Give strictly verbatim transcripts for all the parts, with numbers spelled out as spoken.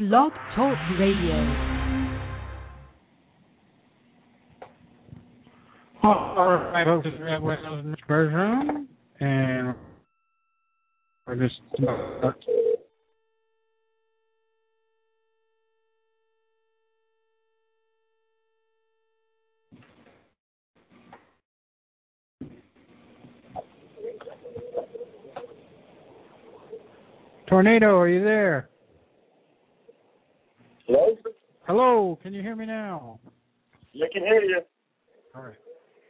Blog Talk Radio. All right, folks, it's Red Wales in Bergeron, and we're just about Tornado, are you there? Hello? Hello, can you hear me now? I can hear you. All right.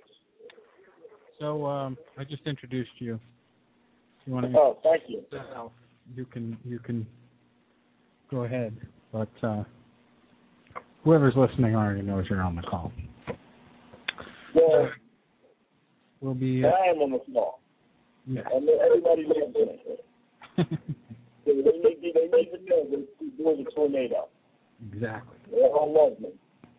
So um, I just introduced you. You want to? Oh, thank you. You can you can go ahead, but uh, whoever's listening already knows you're on the call. Well, we'll be. Uh, I am on the call. Yeah. And everybody knows it. they, need, they need to know that there was a tornado. Exactly. They all love me.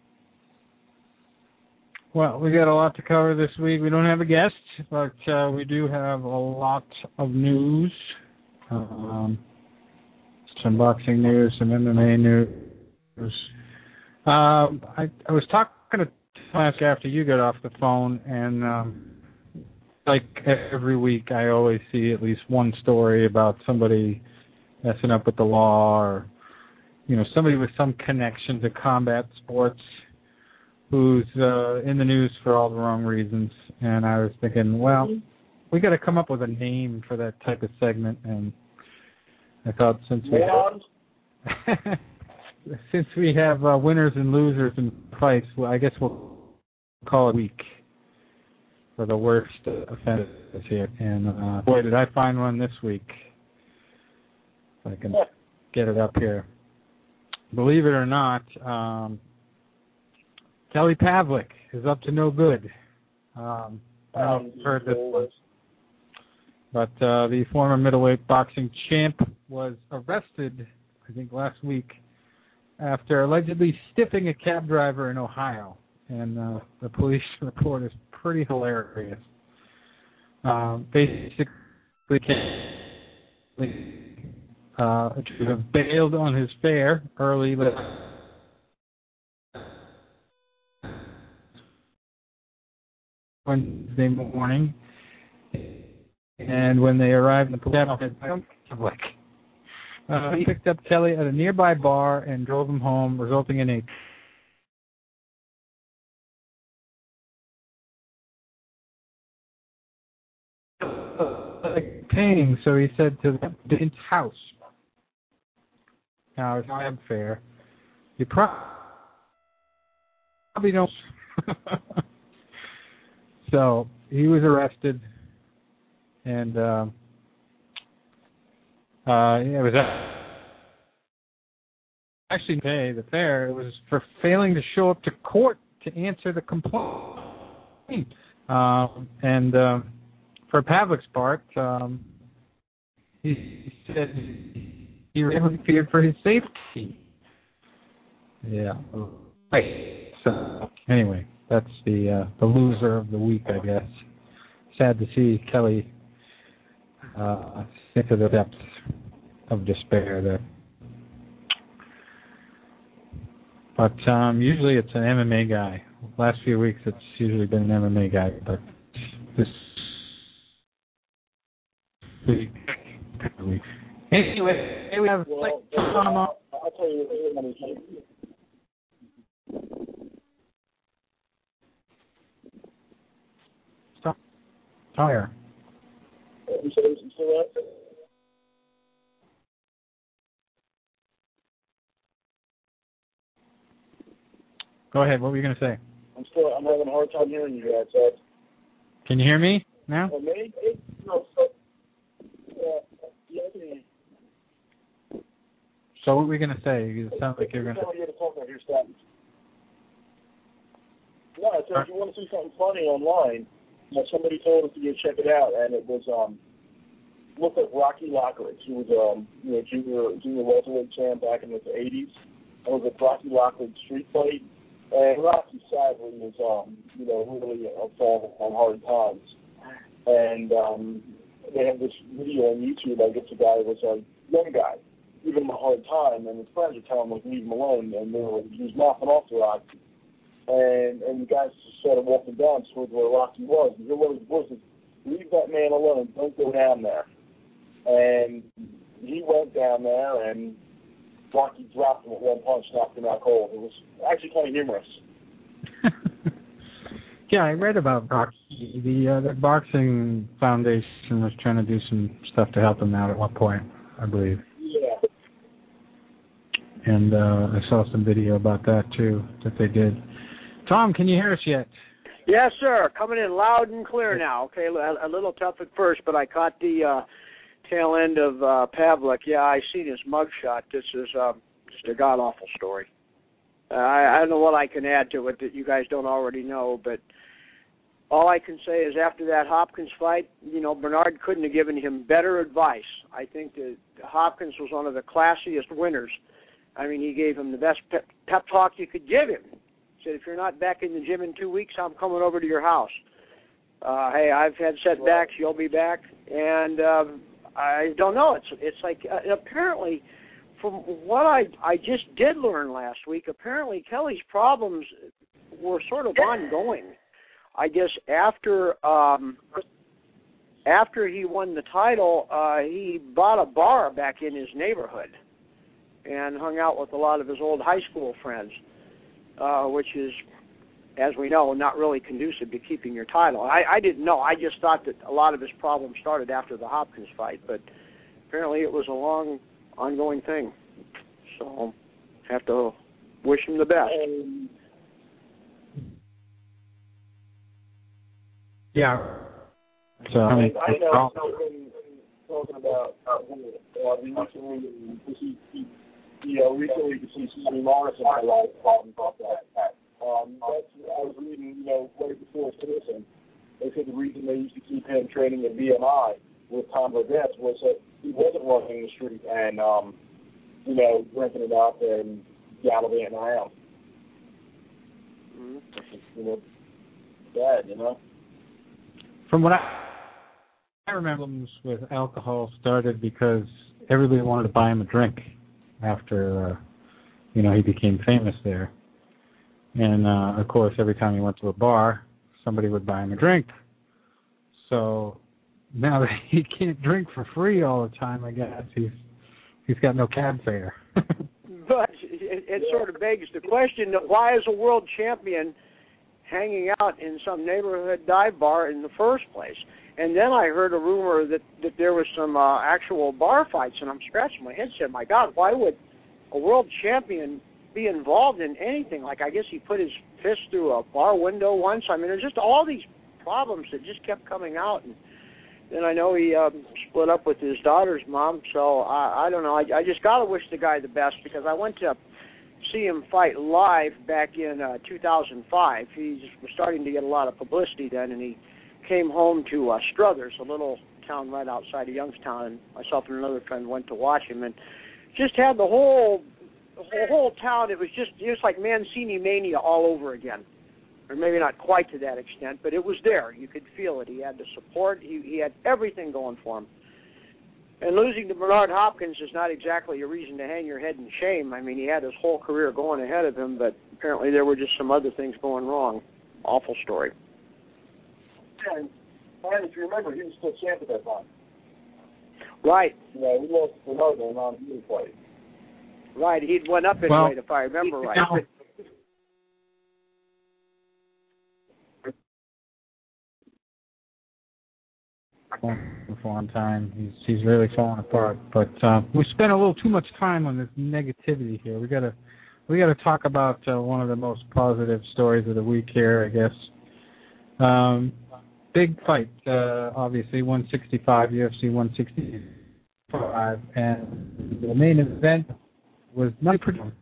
Well, we got a lot to cover this week. We don't have a guest, but uh, we do have a lot of news. Um, some boxing news, some M M A news. Um, I, I was talking to Thomas after you got off the phone, and um, like every week, I always see at least one story about somebody messing up with the law, or you know, somebody with some connection to combat sports who's uh, in the news for all the wrong reasons. And I was thinking, well, we got to come up with a name for that type of segment. And I thought since we have, since we have uh, winners and losers in fights, well, I guess we'll call it week for the worst offenders here. And uh, boy, did I find one this week. If I can get it up here. Believe it or not, um, Kelly Pavlik is up to no good. Um, I don't know if you've heard this one. But uh, the former middleweight boxing champ was arrested, I think, last week after allegedly stiffing a cab driver in Ohio. And uh, the police report is pretty hilarious. Um, basically, uh, to have bailed on his fare early Wednesday morning, and when they arrived in the police public, uh, he picked up Kelly at a nearby bar and drove him home, resulting in a paying. So he said to the his house. Now it's cab fare. You probably don't. So he was arrested, and uh, uh, it was actually pay the fare. It was for failing to show up to court to answer the complaint. Um, and uh, for Pavlik's part, um, he said he really feared for his safety. Yeah. Right. So anyway. That's the uh, the loser of the week, I guess. Sad to see Kelly uh, sink to the depths of despair there. But um, usually it's an M M A guy. Last few weeks it's usually been an M M A guy, but this week. Anyway, we have well, like, I'll, I'll tell you what. Fire. You said it was still out? Go ahead. What were you going to say? I'm still. I'm having a hard time hearing you guys. So. Can you hear me now? Oh, me? No. So, uh, yeah, I can hear you. So what were we going to say? It sounds like you're going to. You're to talk about your stats. No, I said if you want to see something funny online. Now, somebody told us to go check it out, and it was um, looked like Rocky Lockridge. He was um, you know, junior junior welterweight champ back in the eighties. It was a Rocky Lockridge street fight, and Rocky sadly was um, you know, really uh, falling on hard times. And um, they have this video on YouTube. I guess the guy was a young guy, giving him a hard time, and his friends are telling him, like, leave him alone, and they were, he was mouthing off to Rocky. And and the guys just started walking down towards where Rocky was. And here was his voice, leave that man alone, don't go down there. And he went down there, and Rocky dropped him with one punch, knocked him out cold. It was actually kind of humorous. Yeah, I read about Rocky. The, uh, the Boxing Foundation was trying to do some stuff to help him out at one point, I believe. Yeah. And uh, I saw some video about that, too, that they did. Tom, can you hear us yet? Yes, sir. Coming in loud and clear now. Okay, a, a little tough at first, but I caught the uh, tail end of uh, Pavlik. Yeah, I seen his mugshot. This is uh, just a god-awful story. Uh, I, I don't know what I can add to it that you guys don't already know, but all I can say is after that Hopkins fight, you know, Bernard couldn't have given him better advice. I think that Hopkins was one of the classiest winners. I mean, he gave him the best pep, pep talk you could give him. Said, if you're not back in the gym in two weeks, I'm coming over to your house. Uh, hey, I've had setbacks. You'll be back. And um, I don't know. It's it's like uh, apparently, from what I I just did learn last week, apparently Kelly's problems were sort of ongoing. I guess after um, after he won the title, uh, he bought a bar back in his neighborhood and hung out with a lot of his old high school friends. Uh, which is, as we know, not really conducive to keeping your title. I, I didn't know. I just thought that a lot of his problems started after the Hopkins fight, but apparently it was a long, ongoing thing. So have to wish him the best. Um, yeah. So, I mean, I know when talking about uh, recently, he, he You know, recently you see Sammy Morrison had a lot of problems about that. Um, that's, I was reading, you know, right before Citizen, they said the reason they used to keep him training at B M I with Tom Verdetz was that he wasn't running the street and, um, you know, drinking it up and gallivanting around. Mm-hmm. You know, bad, you know. From what I, I remember, with alcohol started because everybody wanted to buy him a drink after, uh, you know, he became famous there. And, uh, of course, every time he went to a bar, somebody would buy him a drink. So now that he can't drink for free all the time, I guess, he's he's got no cab fare. But it, it sort of begs the question, why is a world champion hanging out in some neighborhood dive bar in the first place? And then I heard a rumor that, that there was some uh, actual bar fights, and I'm scratching my head, said, my God, why would a world champion be involved in anything? Like, I guess he put his fist through a bar window once. I mean, there's just all these problems that just kept coming out. And then I know he um, split up with his daughter's mom, so I, I don't know. I, I just got to wish the guy the best, because I went to see him fight live back in uh, two thousand five. He was starting to get a lot of publicity then, and he came home to uh, Struthers, a little town right outside of Youngstown, and myself and another friend went to watch him, and just had the whole the whole, whole town. It was just it was like Mancini mania all over again, or maybe not quite to that extent, but it was there. You could feel it. He had the support. He, he had everything going for him. And losing to Bernard Hopkins is not exactly a reason to hang your head in shame. I mean, he had his whole career going ahead of him, but apparently there were just some other things going wrong. Awful story. And, and if you remember, he was still champ at that time. Right. Yeah, we lost to Bernard in a non-meeting fight. Right, he'd went up in well, weight, if I remember right. Now, for one time, he's he's really falling apart. But uh, we spent a little too much time on this negativity here. We gotta we gotta talk about uh, one of the most positive stories of the week here, I guess. Um, big fight, uh, obviously, one sixty-five, U F C one sixty-five, and the main event was nothing predictable.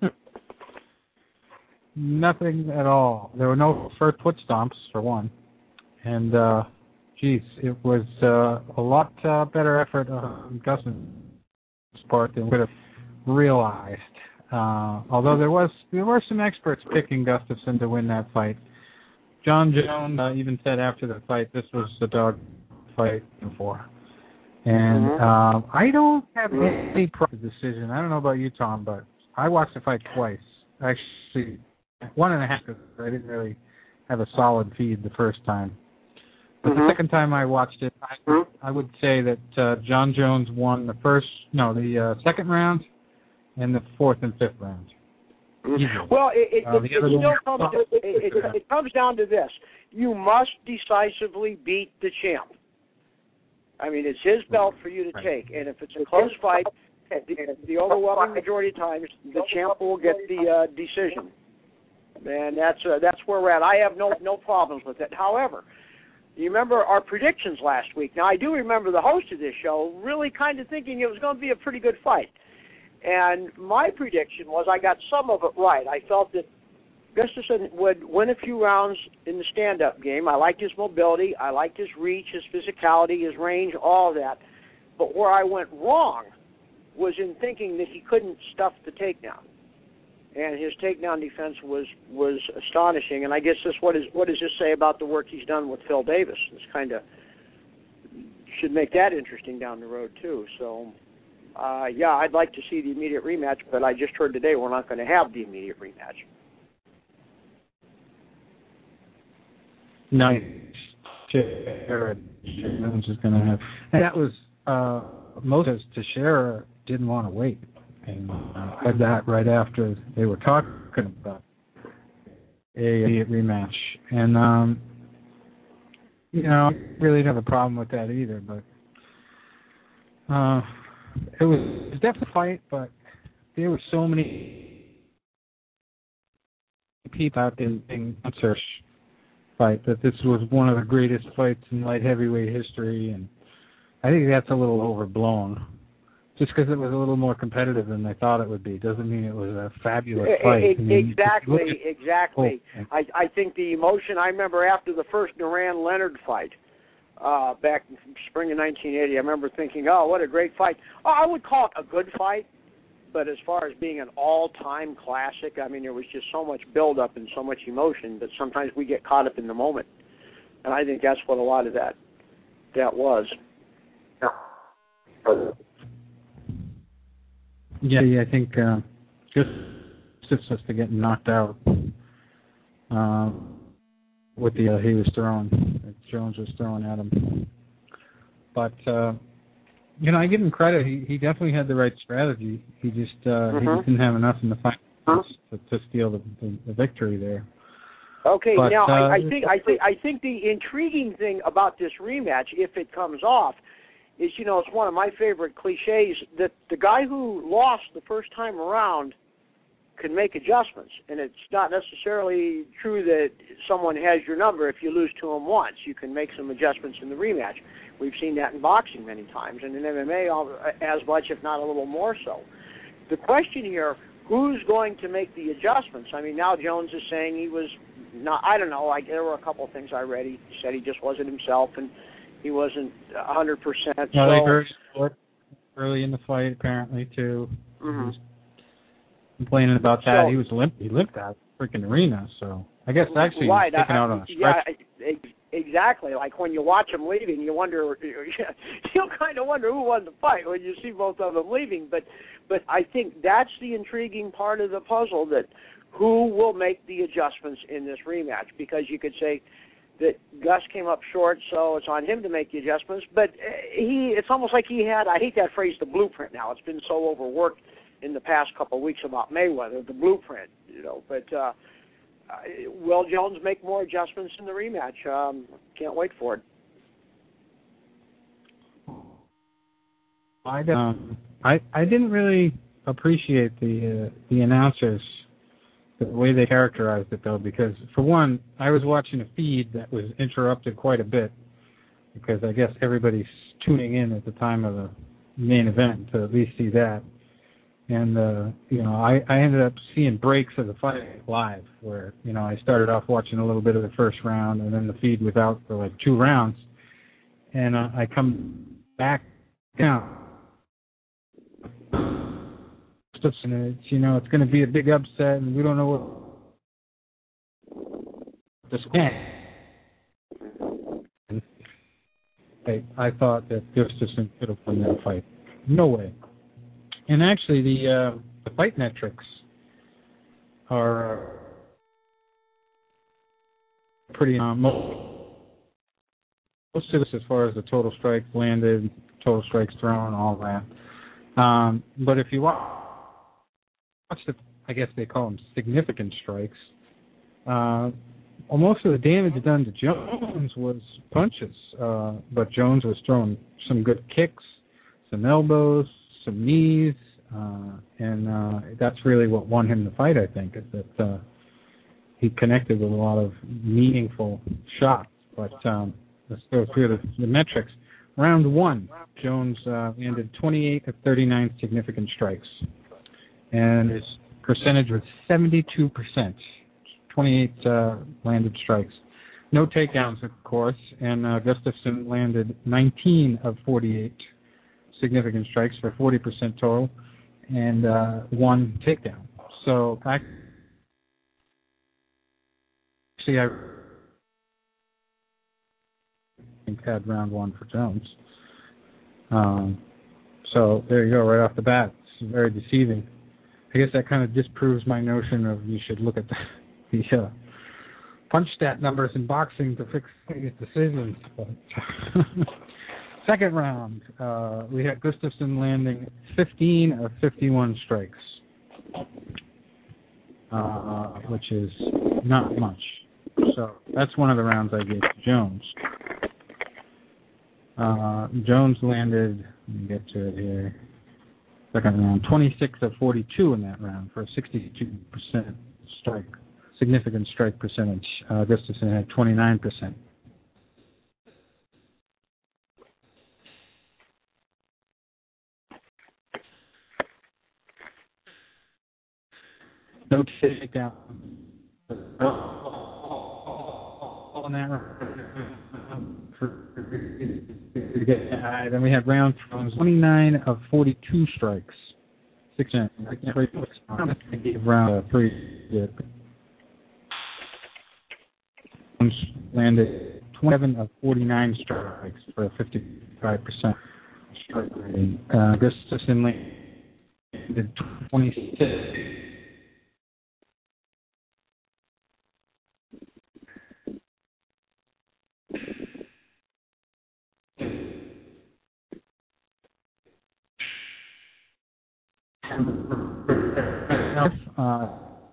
Nothing at all. There were no first foot stomps, for one. And, uh, geez, it was uh, a lot uh, better effort on Gustafsson's part than we would have realized. Uh, although there was there were some experts picking Gustafsson to win that fight. John Jones uh, even said after the fight this was the dog fight before. And Mm-hmm. um, I don't have any problem with the decision. I don't know about you, Tom, but I watched the fight twice. Actually, one and a half because I didn't really have a solid feed the first time. But Mm-hmm. the second time I watched it, I, Mm-hmm. I would say that uh, John Jones won the first, no, the uh, second round and the fourth and fifth round. Easily. Well, it, it, Uh, it, the it other still one- comes. It, it, it comes down to this: you must decisively beat the champ. I mean, it's his belt for you to Right. take, and if it's a close fight, the, the overwhelming majority of times, the champ will get the uh, decision, and that's uh, that's where we're at. I have no no problems with it. However, you remember our predictions last week. Now, I do remember the host of this show really kind of thinking it was going to be a pretty good fight, and my prediction was I got some of it right. I felt that Gustafsson would win a few rounds in the stand-up game. I liked his mobility. I liked his reach, his physicality, his range, all of that. But where I went wrong was in thinking that he couldn't stuff the takedown. And his takedown defense was, was astonishing. And I guess this what is what does this say about the work he's done with Phil Davis? It's kind of should make that interesting down the road, too. So, uh, yeah, I'd like to see the immediate rematch, but I just heard today we're not going to have the immediate rematch. Nice. Teixeira Jones is going to have. And that was uh, Moses Teixeira didn't want to wait, and uh, had that right after they were talking about a immediate rematch. And um, you know, I really don't have a problem with that either. But uh, it was definitely a fight, but there were so many people out there being search. Fight that this was one of the greatest fights in light heavyweight history, and I think that's a little overblown. Just because it was a little more competitive than they thought it would be doesn't mean it was a fabulous fight. It, I mean, exactly, at, exactly. oh, I, I think the emotion I remember after the first Duran-Leonard fight uh, back in spring of nineteen eighty, I remember thinking, oh, what a great fight. Oh, I would call it a good fight. But as far as being an all-time classic, I mean, there was just so much build-up and so much emotion that sometimes we get caught up in the moment. And I think that's what a lot of that that was. Yeah, I think uh, just just just to get knocked out uh, with the uh, he was throwing, that Jones was throwing at him. But uh, you know, I give him credit. He he definitely had the right strategy. He just uh, Mm-hmm. he just didn't have enough in the fight to, to steal the, the, the victory there. Okay, but, now uh, I, I think I think I think the intriguing thing about this rematch, if it comes off, is you know it's one of my favorite cliches that the guy who lost the first time around can make adjustments, and it's not necessarily true that someone has your number if you lose to him once. You can make some adjustments in the rematch. We've seen that in boxing many times, and in M M A as much, if not a little more so. The question here, who's going to make the adjustments? I mean, now Jones is saying he was not, I don't know, I, there were a couple of things I read. He said he just wasn't himself, and he wasn't one hundred percent. No, so, they very short early in the fight, apparently, too. Mm-hmm. He was complaining about that. So, he was limp. He limped out the freaking arena, so I guess actually right, he was taken I, out on a yeah, stretch. I, exactly. Like when you watch them leaving, you wonder, you kind of wonder who won the fight when you see both of them leaving. But, but I think that's the intriguing part of the puzzle, that who will make the adjustments in this rematch? Because you could say that Gus came up short, so it's on him to make the adjustments. But he, it's almost like he had, I hate that phrase, the blueprint now. It's been so overworked in the past couple of weeks about Mayweather, the blueprint, you know. But uh, will Jones make more adjustments in the rematch? Um, can't wait for it. I um, I I didn't really appreciate the uh, the announcers, the way they characterized it, though, because for one, I was watching a feed that was interrupted quite a bit because I guess everybody's tuning in at the time of the main event to at least see that. And, uh, you know, I, I ended up seeing breaks of the fight live where, you know, I started off watching a little bit of the first round and then the feed was out for like two rounds. And uh, I come back down. And it's, you know, it's going to be a big upset and we don't know what the score. I, I thought that Gustafsson could have won that fight. No way. And actually, the uh, the fight metrics are pretty uh, most, most of this as far as the total strikes landed, total strikes thrown, all that. Um, but if you watch, watch the, I guess they call them significant strikes, uh, well, most of the damage done to Jones was punches, uh, but Jones was throwing some good kicks, some elbows, some knees, uh, and uh, that's really what won him the fight, I think, is that uh, he connected with a lot of meaningful shots. But um, let's go through the, the metrics. Round one, Jones uh, landed twenty-eight of thirty-nine significant strikes, and his percentage was seventy-two percent. twenty-eight uh, landed strikes. No takedowns, of course, and uh, Gustafsson landed nineteen of forty-eight significant strikes for forty percent total, and uh, one takedown. So actually, I think had round one for Jones. Um, so there you go, right off the bat. It's very deceiving. I guess that kind of disproves my notion of you should look at the, the uh, punch stat numbers in boxing to fix these decisions. But second round, uh, we had Gustafsson landing fifteen of fifty-one strikes, uh, which is not much. So that's one of the rounds I gave to Jones. Uh, Jones landed, let me get to it here, second round, twenty-six of forty-two in that round for a sixty-two percent strike, significant strike percentage. Uh, Gustafsson had twenty-nine percent. No takedown. On that round. Then we had round twenty-nine of forty-two strikes. Six and I gave round three. Landed twenty-seven of forty-nine strikes for a fifty-five percent strike rating. Uh, Gustafsson landed twenty-six. Uh,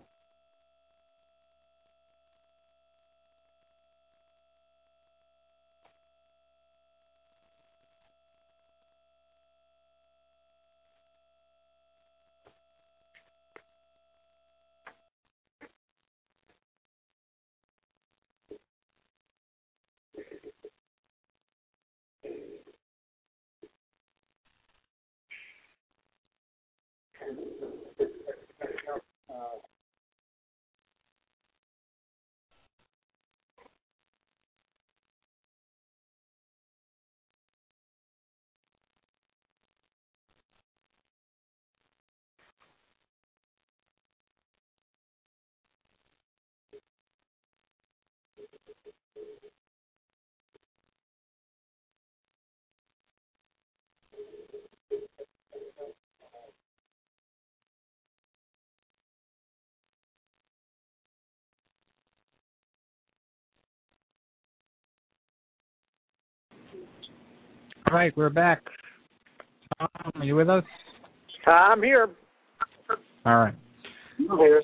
All right, we're back. Tom, are you with us? I'm here. All right. I'm here.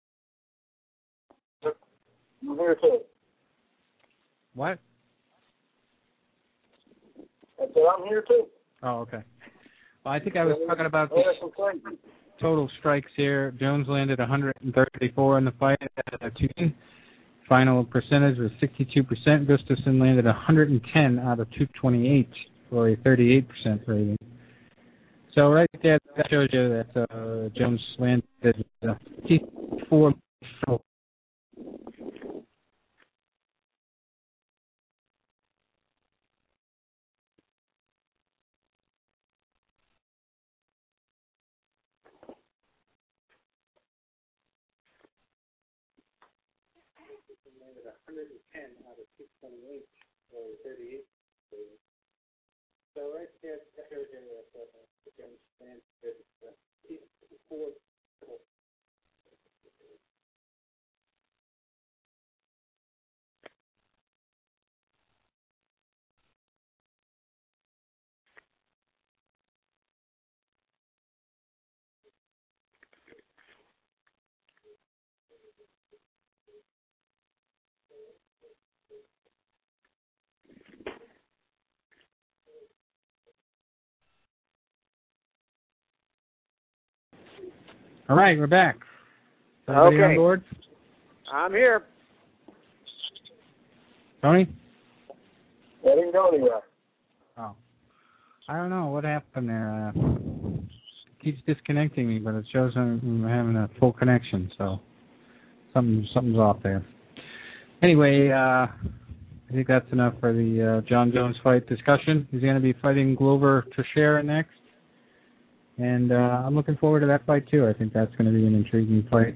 I'm here too. What? I said I'm here too. Oh, okay. Well, I think I was talking about the total strikes here. Jones landed one hundred thirty-four in the fight at a two. Final percentage was sixty-two percent. Gustafsson landed one hundred ten out of two twenty-eight for a thirty-eight percent rating. So right there, that shows you that uh, Jones landed uh, fifty-four. one hundred ten out of two twenty-eight for thirty-eight. So right there, right there, you understand that four. All right, we're back. Everybody Okay. on board? I'm here. Tony? I didn't go anywhere. Oh. I don't know what happened there. Uh, it keeps disconnecting me, but it shows I'm, I'm having a full connection, so something something's off there. Anyway, uh, I think that's enough for the uh, John Jones fight discussion. He's going to be fighting Glover Teixeira next. And uh, I'm looking forward to that fight, too. I think that's going to be an intriguing fight.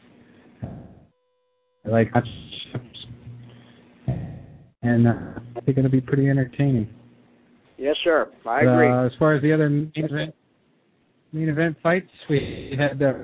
I like matchups. And uh, I think it'll be pretty entertaining. Yes, sir. I agree. Uh, as far as the other main event, main event fights, we had uh,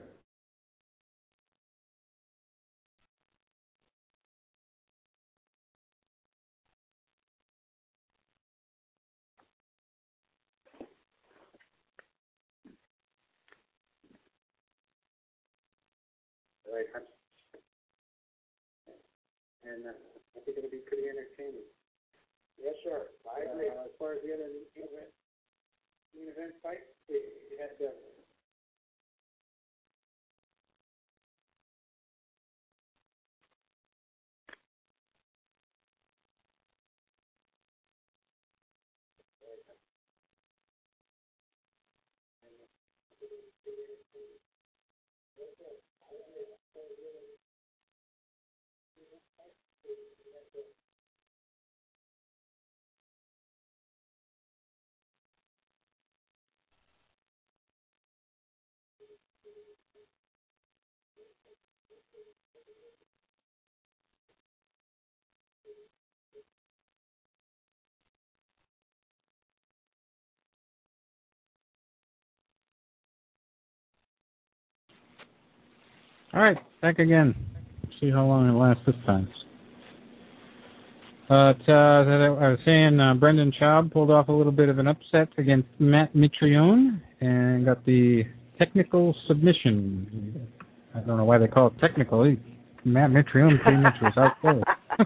and uh, I think it'll be pretty entertaining. Yes, sir. I agree. Uh, as far as the other main event, main event fights, we had uh, all right, back again. See how long it lasts this time. But uh, as I was saying, uh, Brendan Schaub pulled off a little bit of an upset against Matt Mitrione and got the technical submission. I don't know why they call it technical. He, Matt Mitrione pretty much was out there.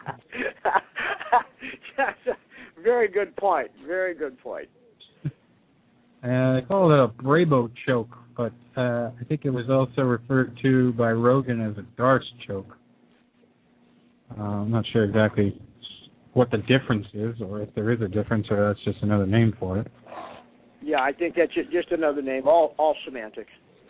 That's a very good point. Very good point. Uh, they call it a Brabo choke, but uh, I think it was also referred to by Rogan as a Darce choke. Uh, I'm not sure exactly what the difference is, or if there is a difference, or that's just another name for it. Yeah, I think that's just, just another name, all all semantic.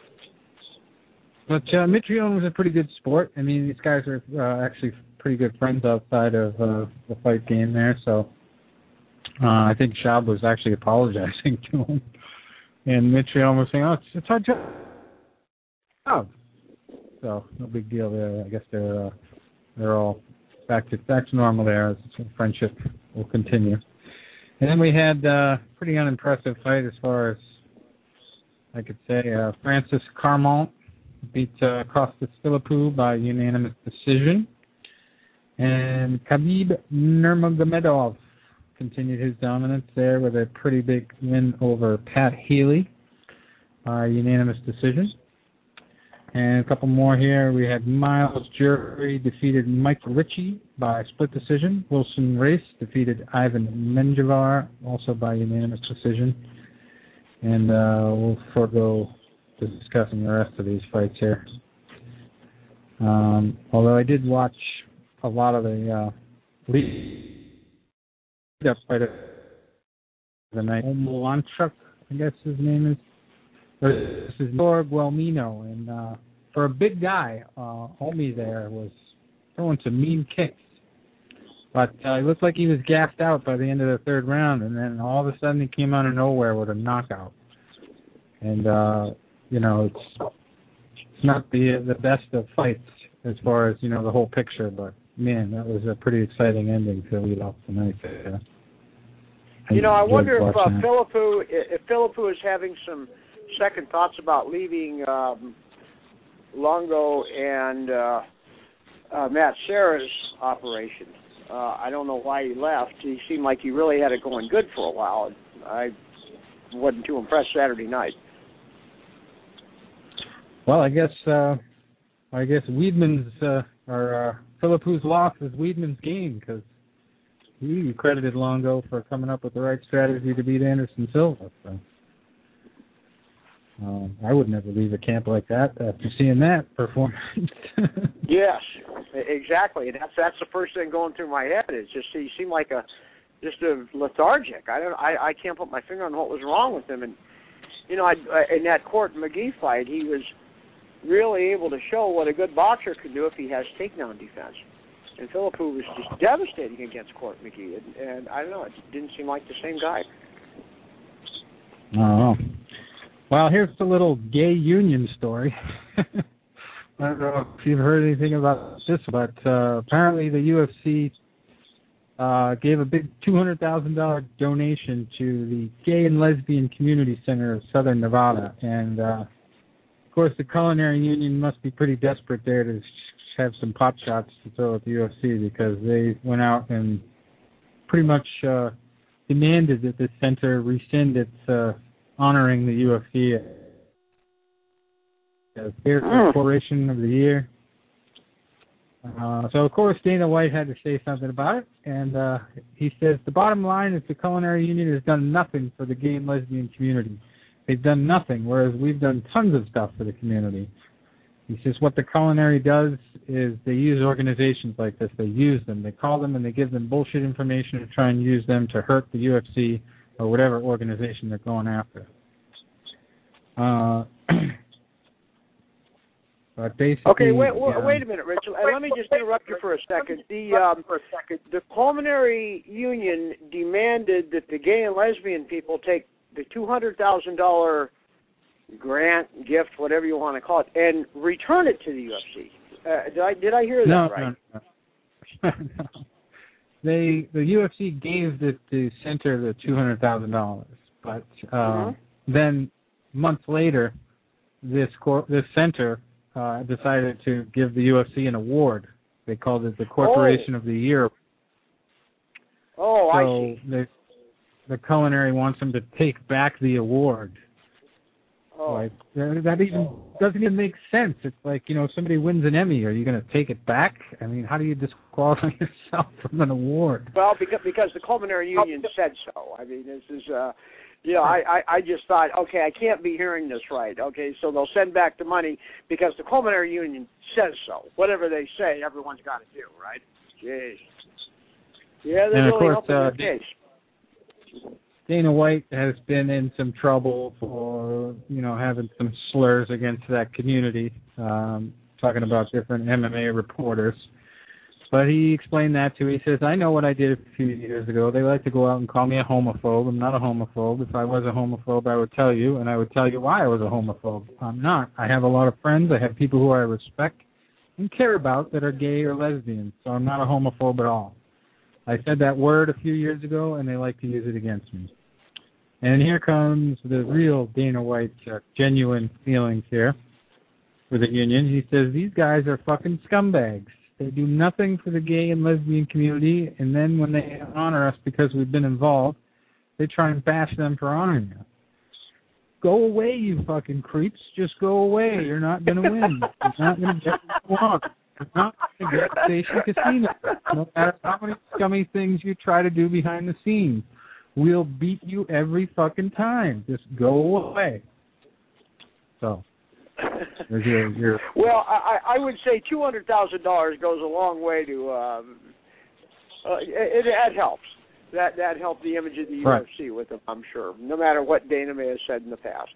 But uh, Mitrione was a pretty good sport. I mean, these guys are uh, actually pretty good friends outside of uh, the fight game there, so uh, I think Schaub was actually apologizing to him. And Mitrione was saying, oh, it's, it's our job. Oh. So, no big deal there. I guess they're uh, they're all back to back to normal there. So friendship will continue. And then we had a uh, pretty unimpressive fight as far as I could say. Uh, Francis Carmont beat uh, Costas Philippou by unanimous decision. And Khabib Nurmagomedov continued his dominance there with a pretty big win over Pat Healy by unanimous decision. And a couple more here. We had Miles Jury defeated Mike Ritchie by split decision. Wilson Race defeated Ivan Menjivar also by unanimous decision. And uh, we'll forego discussing the rest of these fights here. Um, although I did watch a lot of the uh, lead up fight of the night. Omolanchuk, I guess his name is. This is Nor Guelmino, and uh, for a big guy, uh, Omi there was throwing some mean kicks. But uh, it looked like he was gassed out by the end of the third round, and then all of a sudden he came out of nowhere with a knockout. And, uh, you know, it's, it's not the the best of fights as far as, you know, the whole picture, but, man, that was a pretty exciting ending to lead off the night there. You know, I wonder if uh, that. Philippou, if Philippou is having some second thoughts about leaving um, Longo and uh, uh, Matt Serra's operation. Uh, I don't know why he left. He seemed like he really had it going good for a while. I wasn't too impressed Saturday night. Well, I guess uh, I guess Weidman's uh, or uh, Philippou's loss is Weidman's game, because he credited Longo for coming up with the right strategy to beat Anderson Silva. So um, I would never leave a camp like that after seeing that performance. Yes, exactly. And that's that's the first thing going through my head. Is just he seemed like a just a lethargic. I don't. I, I can't put my finger on what was wrong with him. And you know, I, in that Court McGee fight, he was really able to show what a good boxer can do if he has takedown defense. And Philippou was just devastating against Court McGee. And, and I don't know, it didn't seem like the same guy. Oh. Well, here's the little gay union story. I don't know if you've heard anything about this, but uh, apparently the U F C uh, gave a big two hundred thousand dollars donation to the Gay and Lesbian Community Center of Southern Nevada. And, uh, of course, the Culinary Union must be pretty desperate there to have some pot shots to throw at the U F C, because they went out and pretty much uh, demanded that the center rescind its uh, honoring the U F C as Beer Corporation of the Year. Uh, so, of course, Dana White had to say something about it, and uh, he says, the bottom line is the Culinary Union has done nothing for the gay and lesbian community. They've done nothing, whereas we've done tons of stuff for the community. He says what the Culinary does is they use organizations like this. They use them. They call them and they give them bullshit information to try and use them to hurt the U F C or whatever organization they're going after. Uh, but basically... Okay, wait, wait, um, wait a minute, Rich. Let me just interrupt you for a second. The, um, the Culinary Union demanded that the gay and lesbian people take the two hundred thousand dollars grant, gift, whatever you want to call it, and return it to the U F C. Uh, did I did I hear that no, right? No, no. no. They the U F C gave the, the center the two hundred thousand dollars, but uh, mm-hmm. then months later, this cor- this center uh, decided to give the U F C an award. They called it the Corporation oh. of the Year. Oh, so I see. The, the Culinary wants them to take back the award. Oh. Like, that even doesn't even make sense. It's like, you know, if somebody wins an Emmy, are you going to take it back? I mean, how do you disqualify yourself from an award? Well, because because the Culinary Union said so. I mean, this is, uh, you know, I, I, I just thought, okay, I can't be hearing this right. Okay, so they'll send back the money because the Culinary Union says so. Whatever they say, everyone's got to do, right? Jeez. Yeah, they're and really of course, helping uh, their case. Dana White has been in some trouble for, you know, having some slurs against that community, um, talking about different M M A reporters. But he explained that too. He says, I know what I did a few years ago. They like to go out and call me a homophobe. I'm not a homophobe. If I was a homophobe, I would tell you, and I would tell you why I was a homophobe. I'm not. I have a lot of friends. I have people who I respect and care about that are gay or lesbian, so I'm not a homophobe at all. I said that word a few years ago, and they like to use it against me. And here comes the real Dana White's uh, genuine feelings here for the union. He says, these guys are fucking scumbags. They do nothing for the gay and lesbian community, and then when they honor us because we've been involved, they try and bash them for honoring us. Go away, you fucking creeps. Just go away. You're not going to win. You're not going to get what you want. You're not going to get Station Casino. No matter how many scummy things you try to do behind the scenes. We'll beat you every fucking time. Just go away. So, there's your, your well, I, I would say two hundred thousand dollars goes a long way to. Um, uh, it, it helps. That that helped the image of the right. U F C with them, I'm sure. No matter what Dana may have said in the past.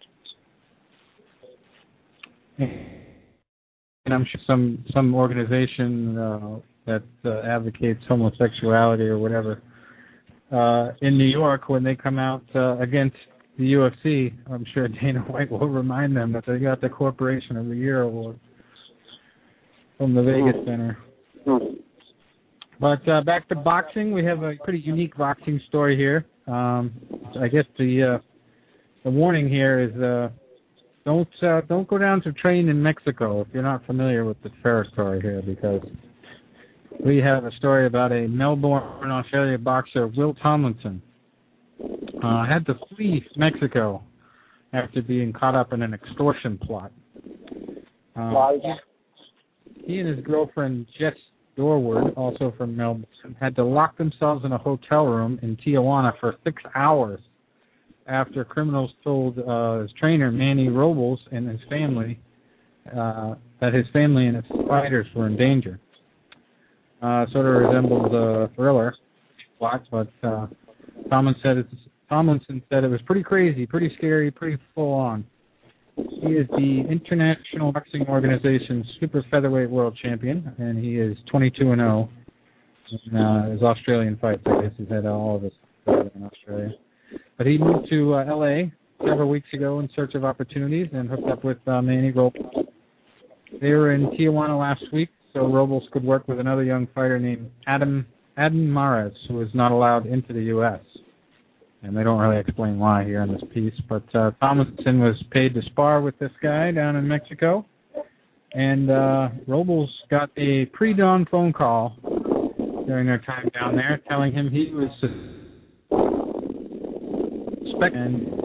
And I'm sure some some organization uh, that uh, advocates homosexuality or whatever. Uh, in New York, when they come out uh, against the U F C, I'm sure Dana White will remind them that they got the Corporation of the Year award from the Vegas Center. But uh, back to boxing, we have a pretty unique boxing story here. Um, I guess the uh, the warning here is uh, don't uh, don't go down to train in Mexico if you're not familiar with the territory here, because we have a story about a Melbourne, Australia boxer, Will Tomlinson, uh, had to flee Mexico after being caught up in an extortion plot. Uh, he, he and his girlfriend, Jess Dorward, also from Melbourne, had to lock themselves in a hotel room in Tijuana for six hours after criminals told uh, his trainer, Manny Robles, and his family uh, that his family and his fighters were in danger. Uh, sort of resembles a thriller plot, but uh, Tomlinson said it's, Tomlinson said it was pretty crazy, pretty scary, pretty full on. He is the International Boxing Organization's super featherweight world champion, and he is twenty-two and oh. In, uh, his Australian fights, I guess he's had all of his fights in Australia. But he moved to uh, L A several weeks ago in search of opportunities and hooked up with uh, Manny Robles. They were in Tijuana last week, so Robles could work with another young fighter named Adam Adam Mares, who is not allowed into the U S And they don't really explain why here in this piece. But uh, Tomlinson was paid to spar with this guy down in Mexico. And uh, Robles got a pre-dawn phone call during their time down there telling him he was suspected. And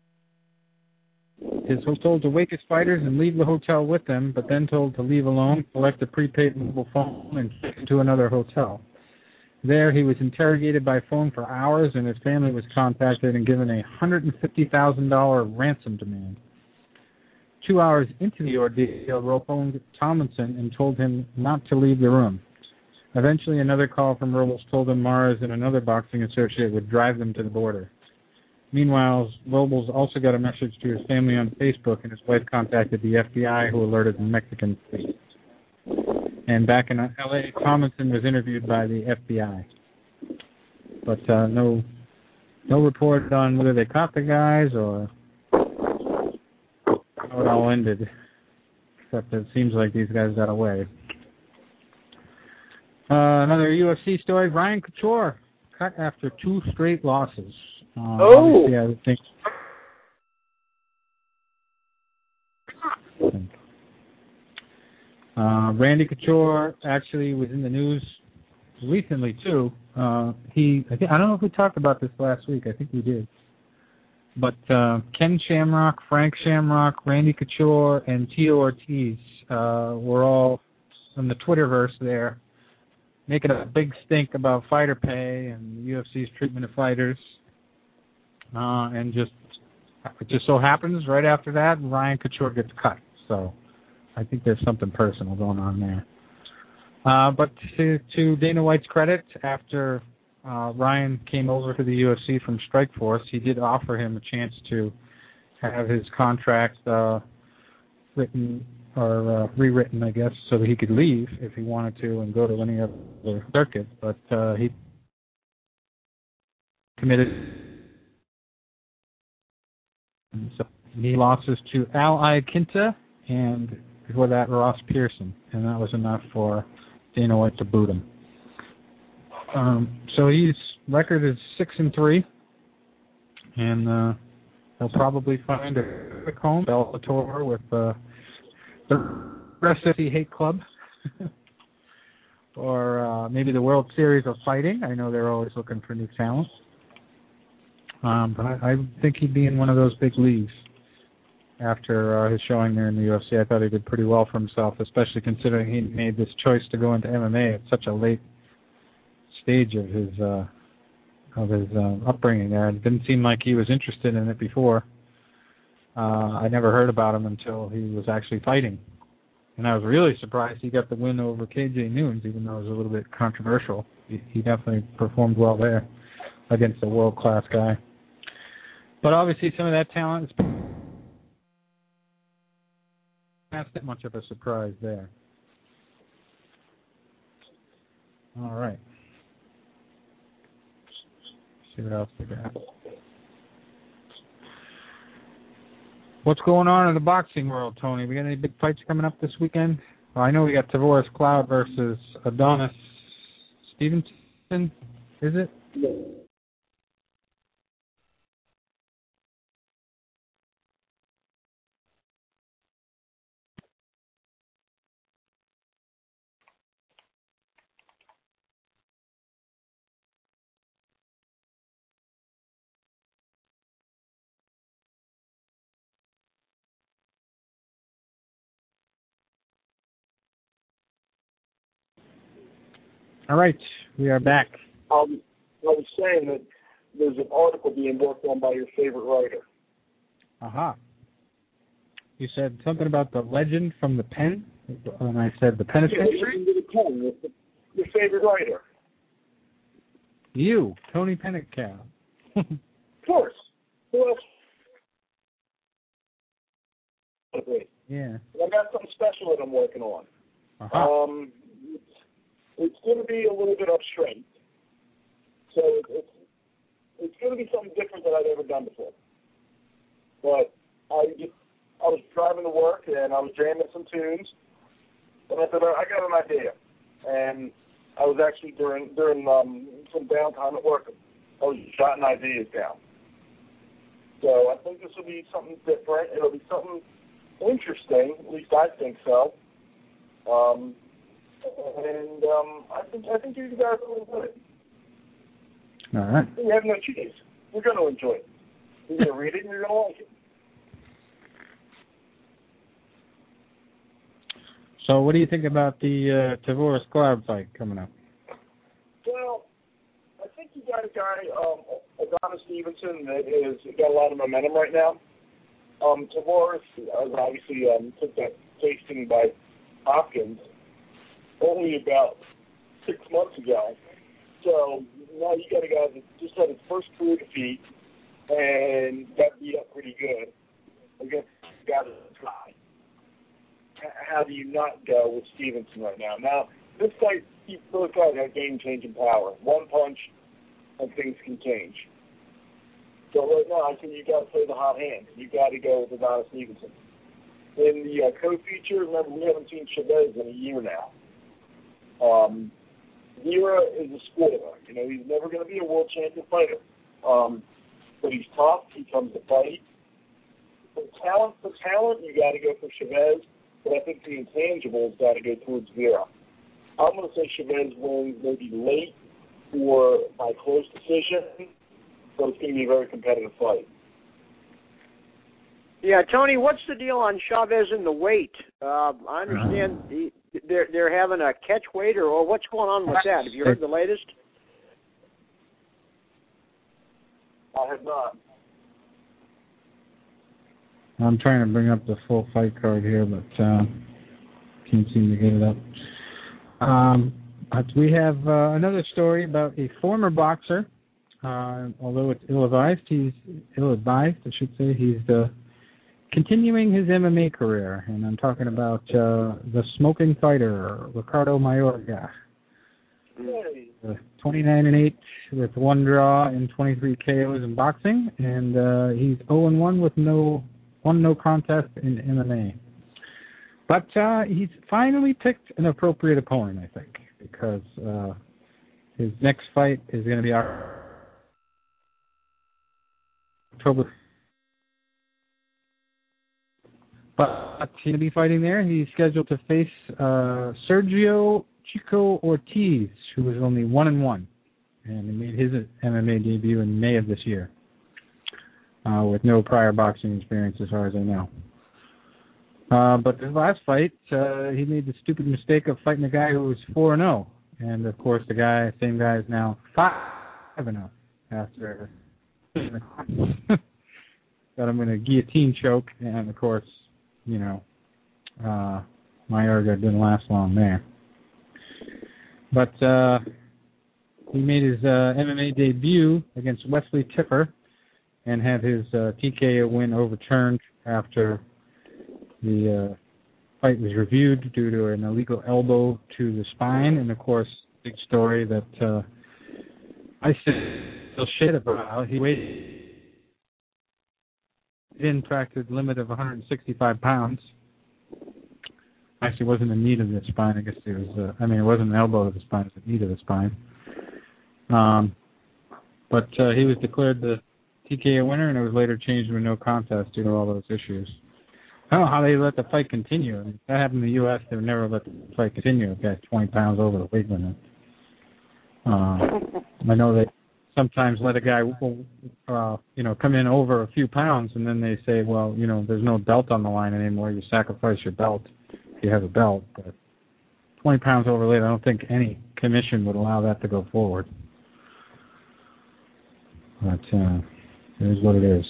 his was told to wake his fighters and leave the hotel with them, but then told to leave alone, collect a prepaid mobile phone, and check into another hotel. There, he was interrogated by phone for hours, and his family was contacted and given a one hundred fifty thousand dollars ransom demand. Two hours into the ordeal, Rowe phoned Tomlinson and told him not to leave the room. Eventually, another call from Robles told him Mares and another boxing associate would drive them to the border. Meanwhile, Robles also got a message to his family on Facebook, and his wife contacted the F B I, who alerted the Mexican police. And back in L A, Tomlinson was interviewed by the F B I. But uh, no no report on whether they caught the guys or how it all ended, except it seems like these guys got away. Uh, another U F C story, Ryan Couture cut after two straight losses. Uh, oh! I would think Uh, Randy Couture actually was in the news recently too. Uh, he, I, think, I don't know if we talked about this last week. I think we did. But uh, Ken Shamrock, Frank Shamrock, Randy Couture, and Tio Ortiz uh, were all in the Twitterverse there, making a big stink about fighter pay and the U F C's treatment of fighters. Uh, and just it just so happens right after that, Ryan Couture gets cut. So I think there's something personal going on there. Uh, but to, to Dana White's credit, after uh, Ryan came over to the U F C from Strikeforce, he did offer him a chance to have his contract uh, written or uh, rewritten, I guess, so that he could leave if he wanted to and go to any other circuit. But uh, he committed. So he losses to Al Iaquinta and before that Ross Pearson, and that was enough for Dana White to boot him. Um, so his record is six and three, and uh, he'll probably find a quick home, Bellator, with uh, the rest of the Hate Club, or uh, maybe the World Series of Fighting. I know they're always looking for new talent. Um, but I, I think he'd be in one of those big leagues after uh, his showing there in the U F C. I thought he did pretty well for himself, especially considering he made this choice to go into M M A at such a late stage of his uh, of his uh, upbringing there. It didn't seem like he was interested in it before. Uh, I never heard about him until he was actually fighting. And I was really surprised he got the win over K J Noons, even though it was a little bit controversial. He, he definitely performed well there against a world-class guy. But obviously some of that talent is not that much of a surprise there. All right. Let's see what else we got. What's going on in the boxing world, Tony? We got any big fights coming up this weekend? Well, I know we got Tavoris Cloud versus Adonis Stevenson. Is it? All right, we are back. Um, I was saying that there's an article being worked on by your favorite writer. Aha. You said something about the legend from the pen, and I said the penitentiary? Yeah, the pen, your favorite writer. You, Tony Pennicow. Of course. Who else? Yeah. I got something special that I'm working on. Uh-huh. Um, it's, it's going to be a little bit up straight. So it's it's going to be something different than I've ever done before. But I just, I was driving to work and I was jamming some tunes, and I said I got an idea. And I was actually during during um, some downtime at work, I was jotting ideas down. So I think this will be something different. It'll be something interesting, at least I think so. Um, and um, I think I think you guys will enjoy it. All right. You have no choice. You're going to enjoy it. You're going to read it and you're going to like it. So what do you think about the uh, Tavoris Cloud fight coming up? Well, I think you got a guy, um, Adonis Stevenson, that is got a lot of momentum right now. Um, Tavoris uh, obviously um, took that tasting by Hopkins only about six months ago. So now you got a guy that just had his first career defeat and got beat up pretty good against a guy that's high. How do you not go with Stevenson right now? Now, this fight, both guys have game-changing power. One punch, and things can change. So right now, I think you got to play the hot hand. You got to go with Adonis Stevenson. In the uh, co-feature, remember, we haven't seen Chavez in a year now. Um, Vera is a spoiler. You know, he's never going to be a world champion fighter. Um, but he's tough. He comes to fight. For talent, for talent, you got to go for Chavez. But I think the intangibles got to go towards Vera. I'm going to say Chavez wins maybe late or by close decision. So it's going to be a very competitive fight. Yeah, Tony, what's the deal on Chavez and the weight? Uh, I understand the, they're they're having a catch weight, or, or what's going on with that? Have you heard the latest? I have not. I'm trying to bring up the full fight card here, but uh, can't seem to get it up. Um, but we have uh, another story about a former boxer. Uh, although it's ill-advised, he's ill-advised, I should say. He's uh, continuing his M M A career, and I'm talking about uh, the smoking fighter, Ricardo Mayorga. Uh, twenty-nine and eight with one draw and twenty-three K Os in boxing, and uh, he's oh and one with no one no contest in M M A. But uh, he's finally picked an appropriate opponent, I think, because uh, his next fight is going to be our October. But he'll be fighting there. He's scheduled to face uh, Sergio Chico Ortiz, who was only one and one, and he made his M M A debut in May of this year, uh, with no prior boxing experience, as far as I know. Uh, but his last fight, uh, he made the stupid mistake of fighting a guy who was four and zero, and of course the guy, same guy, is now five and zero after got him in a guillotine choke, and of course, you know, uh, Mayorga didn't last long there. But uh, he made his uh, M M A debut against Wesley Tipper and had his uh, T K O win overturned after the uh, fight was reviewed due to an illegal elbow to the spine. And, of course, big story that uh, I still shit about. He weighed in practice limit of one hundred sixty-five pounds. Actually, it wasn't a knee to the spine. I guess it was, uh, I mean, it wasn't an elbow to the spine. It was a knee to the spine. Um, but uh, he was declared the T K O winner, and it was later changed to a no contest due to all those issues. I don't know how they let the fight continue. I mean, if that happened in the U S, they would never let the fight continue if that's twenty pounds over the weight limit. Uh, I know they sometimes let a guy, uh, you know, come in over a few pounds, and then they say, well, you know, there's no belt on the line anymore. You sacrifice your belt if you have a belt. But twenty pounds overweight, I don't think any commission would allow that to go forward. But uh, it is what it is.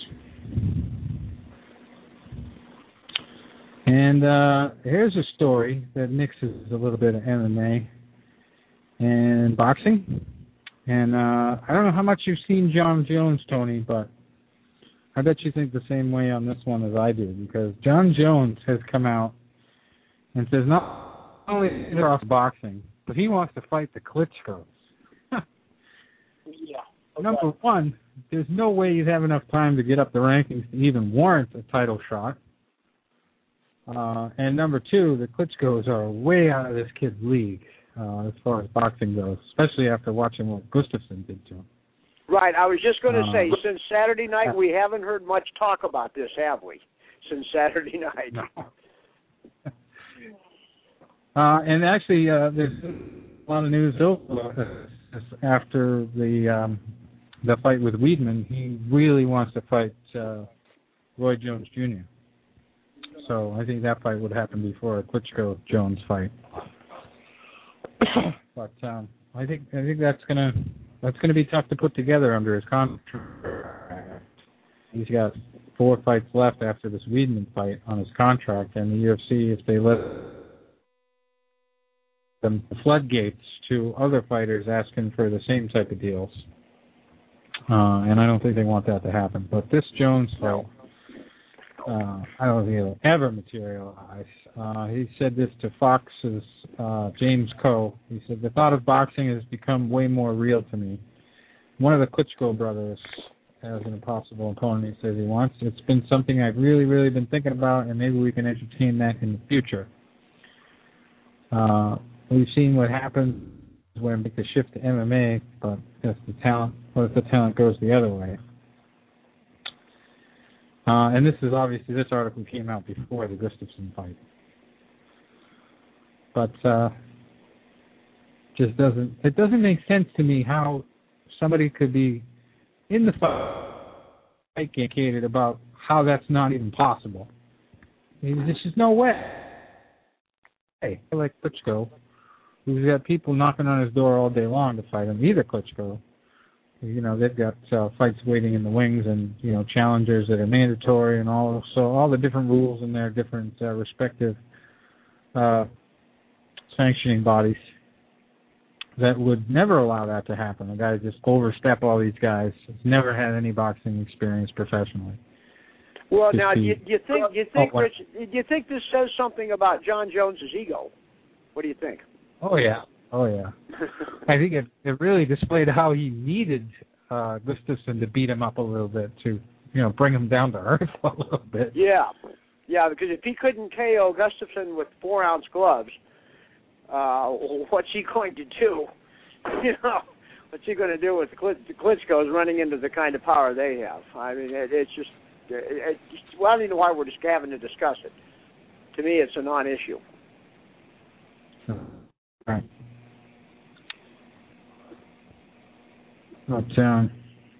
And uh, here's a story that mixes a little bit of M M A and boxing. And uh, I don't know how much you've seen Jon Jones, Tony, but I bet you think the same way on this one as I do, because Jon Jones has come out and says not only is he off boxing, but he wants to fight the Klitschko's. Yeah. Okay. Number one, there's no way he'd have enough time to get up the rankings to even warrant a title shot. Uh, and number two, the Klitschko's are way out of this kid's league uh, as far as boxing goes, especially after watching what Gustafsson did to him. Right. I was just going to Uh, say, since Saturday night, we haven't heard much talk about this, have we? Since Saturday night. No. uh, and actually, uh, there's a lot of news about this. After the um, the fight with Weidman, he really wants to fight uh, Roy Jones Junior So I think that fight would happen before a Klitschko-Jones fight. But um, I think I think that's gonna that's gonna be tough to put together under his contract. He's got four fights left after this Weidman fight on his contract, and the U F C, if they let them floodgates to other fighters asking for the same type of deals, uh, and I don't think they want that to happen. But this Jones fight, uh, I don't think it'll ever materialize. Uh, he said this to Fox's uh, James Coe. He said, the thought of boxing has become way more real to me. One of the Klitschko brothers as an impossible opponent, he says he wants. It's been something I've really, really been thinking about, and maybe we can entertain that in the future. Uh, we've seen what happens when we make the shift to M M A, but if the talent, what if the talent goes the other way? Uh, and this is obviously, this article came out before the Gustafsson fight. But uh, just doesn't, it doesn't make sense to me how somebody could be in the fight educated about how that's not even possible. I mean, there's just no way. Hey, like Klitschko, who's got people knocking on his door all day long to fight him. Either Klitschko, you know, they've got uh, fights waiting in the wings, and you know, challengers that are mandatory, and all so all the different rules in their different uh, respective uh, sanctioning bodies that would never allow that to happen. The guys just overstep all these guys. He's never had any boxing experience professionally. Well, Just now, do the- you, do you think, do you think, Oh, Rich, do you think this says something about Jon Jones's ego? What do you think? Oh yeah, oh yeah. I think it it really displayed how he needed uh, Gustafsson to beat him up a little bit, to you know bring him down to earth a little bit. Yeah, yeah. Because if he couldn't K O Gustafsson with four ounce gloves, uh, what's he going to do? You know, what's he going to do with the, Klitsch- the Klitschko's running into the kind of power they have? I mean, it, it's just, it, it, well, I don't even know why we're just having to discuss it. To me, it's a non-issue. Right. But um,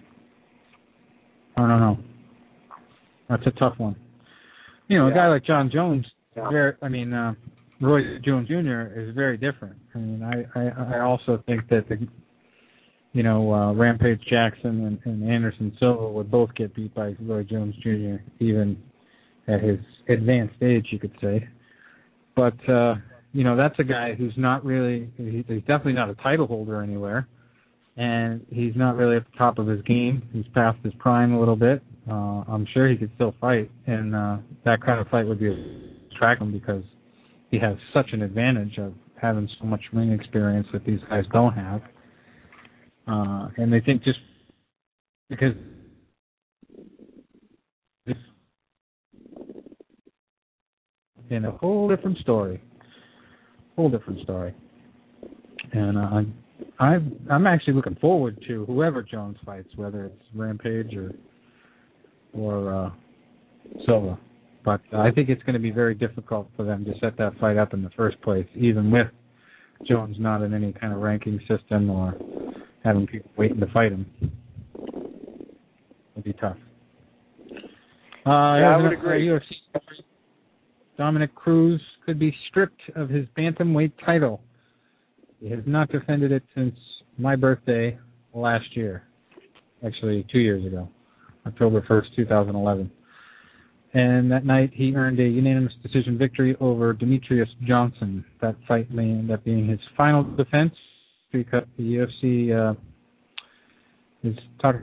I don't know. That's a tough one. You know, Yeah. a guy like Jon Jones, Yeah. very, I mean, uh, Roy Jones Junior is very different. I mean, I, I, I also think that the, you know, uh, Rampage Jackson and, and Anderson Silva would both get beat by Roy Jones Junior, even at his advanced age, you could say. But uh, you know, that's a guy who's not really, he, he's definitely not a title holder anywhere, and he's not really at the top of his game. He's past his prime a little bit. Uh, I'm sure he could still fight, and uh, that kind of fight would be attractive because he has such an advantage of having so much ring experience that these guys don't have. Uh, and they think just because it's in a whole different story. Whole different story. And uh, I'm, I'm I'm actually looking forward to whoever Jones fights, whether it's Rampage or or uh, Silva. But uh, I think it's going to be very difficult for them to set that fight up in the first place, even with Jones not in any kind of ranking system or having people waiting to fight him. It'll be tough. Uh, Yeah, I would uh, agree. U F C Dominic Cruz could be stripped of his bantamweight title. He has not defended it since my birthday last year. Actually, two years ago, October first, two thousand eleven. And that night, he earned a unanimous decision victory over Demetrius Johnson. That fight may end up being his final defense because the U F C uh, is talking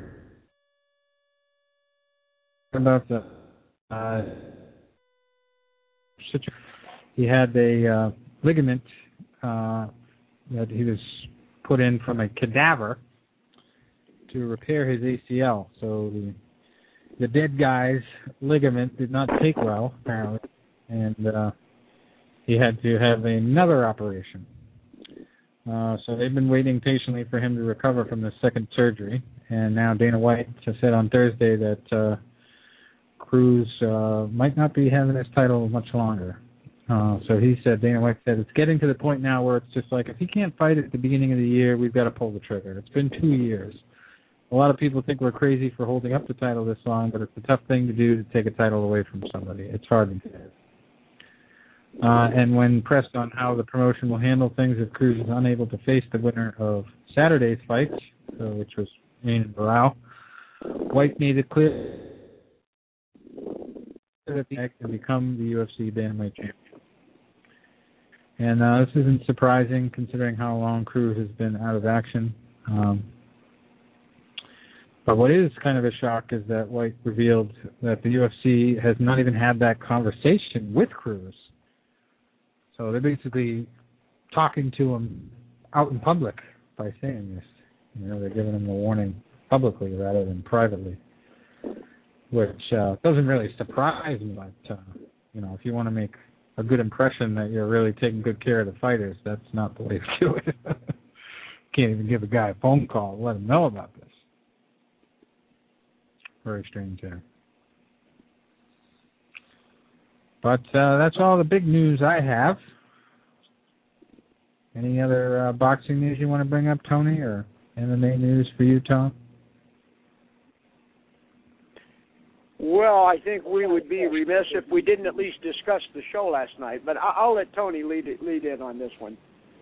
about the uh, he had a uh, ligament uh, that he was put in from a cadaver to repair his A C L. So the the dead guy's ligament did not take well, apparently, and uh, he had to have another operation. Uh, so they've been waiting patiently for him to recover from the second surgery, and now Dana White just said on Thursday that uh, Cruz uh, might not be having his title much longer. Uh, so he said, Dana White said, it's getting to the point now where it's just like, if he can't fight at the beginning of the year, we've got to pull the trigger. It's been two years. A lot of people think we're crazy for holding up the title this long, but it's a tough thing to do to take a title away from somebody. It's hard to do. Uh, and when pressed on how the promotion will handle things if Cruz is unable to face the winner of Saturday's fight, uh, which was Main Barao, White made it clear that he can become the U F C bantamweight champion. And uh, this isn't surprising considering how long Cruz has been out of action. Um, But what is kind of a shock is that White revealed that the U F C has not even had that conversation with Cruz. So they're basically talking to him out in public by saying this. You know, they're giving him the warning publicly rather than privately, which uh, doesn't really surprise me. But, uh, you know, if you want to make a good impression that you're really taking good care of the fighters, that's not the way to do it. Can't even give a guy a phone call and let him know about this. Very strange there. But uh, that's all the big news I have. Any other uh, boxing news you want to bring up, Tony, or M M A news for you, Tom? Well, I think we would be remiss if we didn't at least discuss the show last night. But I- I'll let Tony lead it, lead in on this one.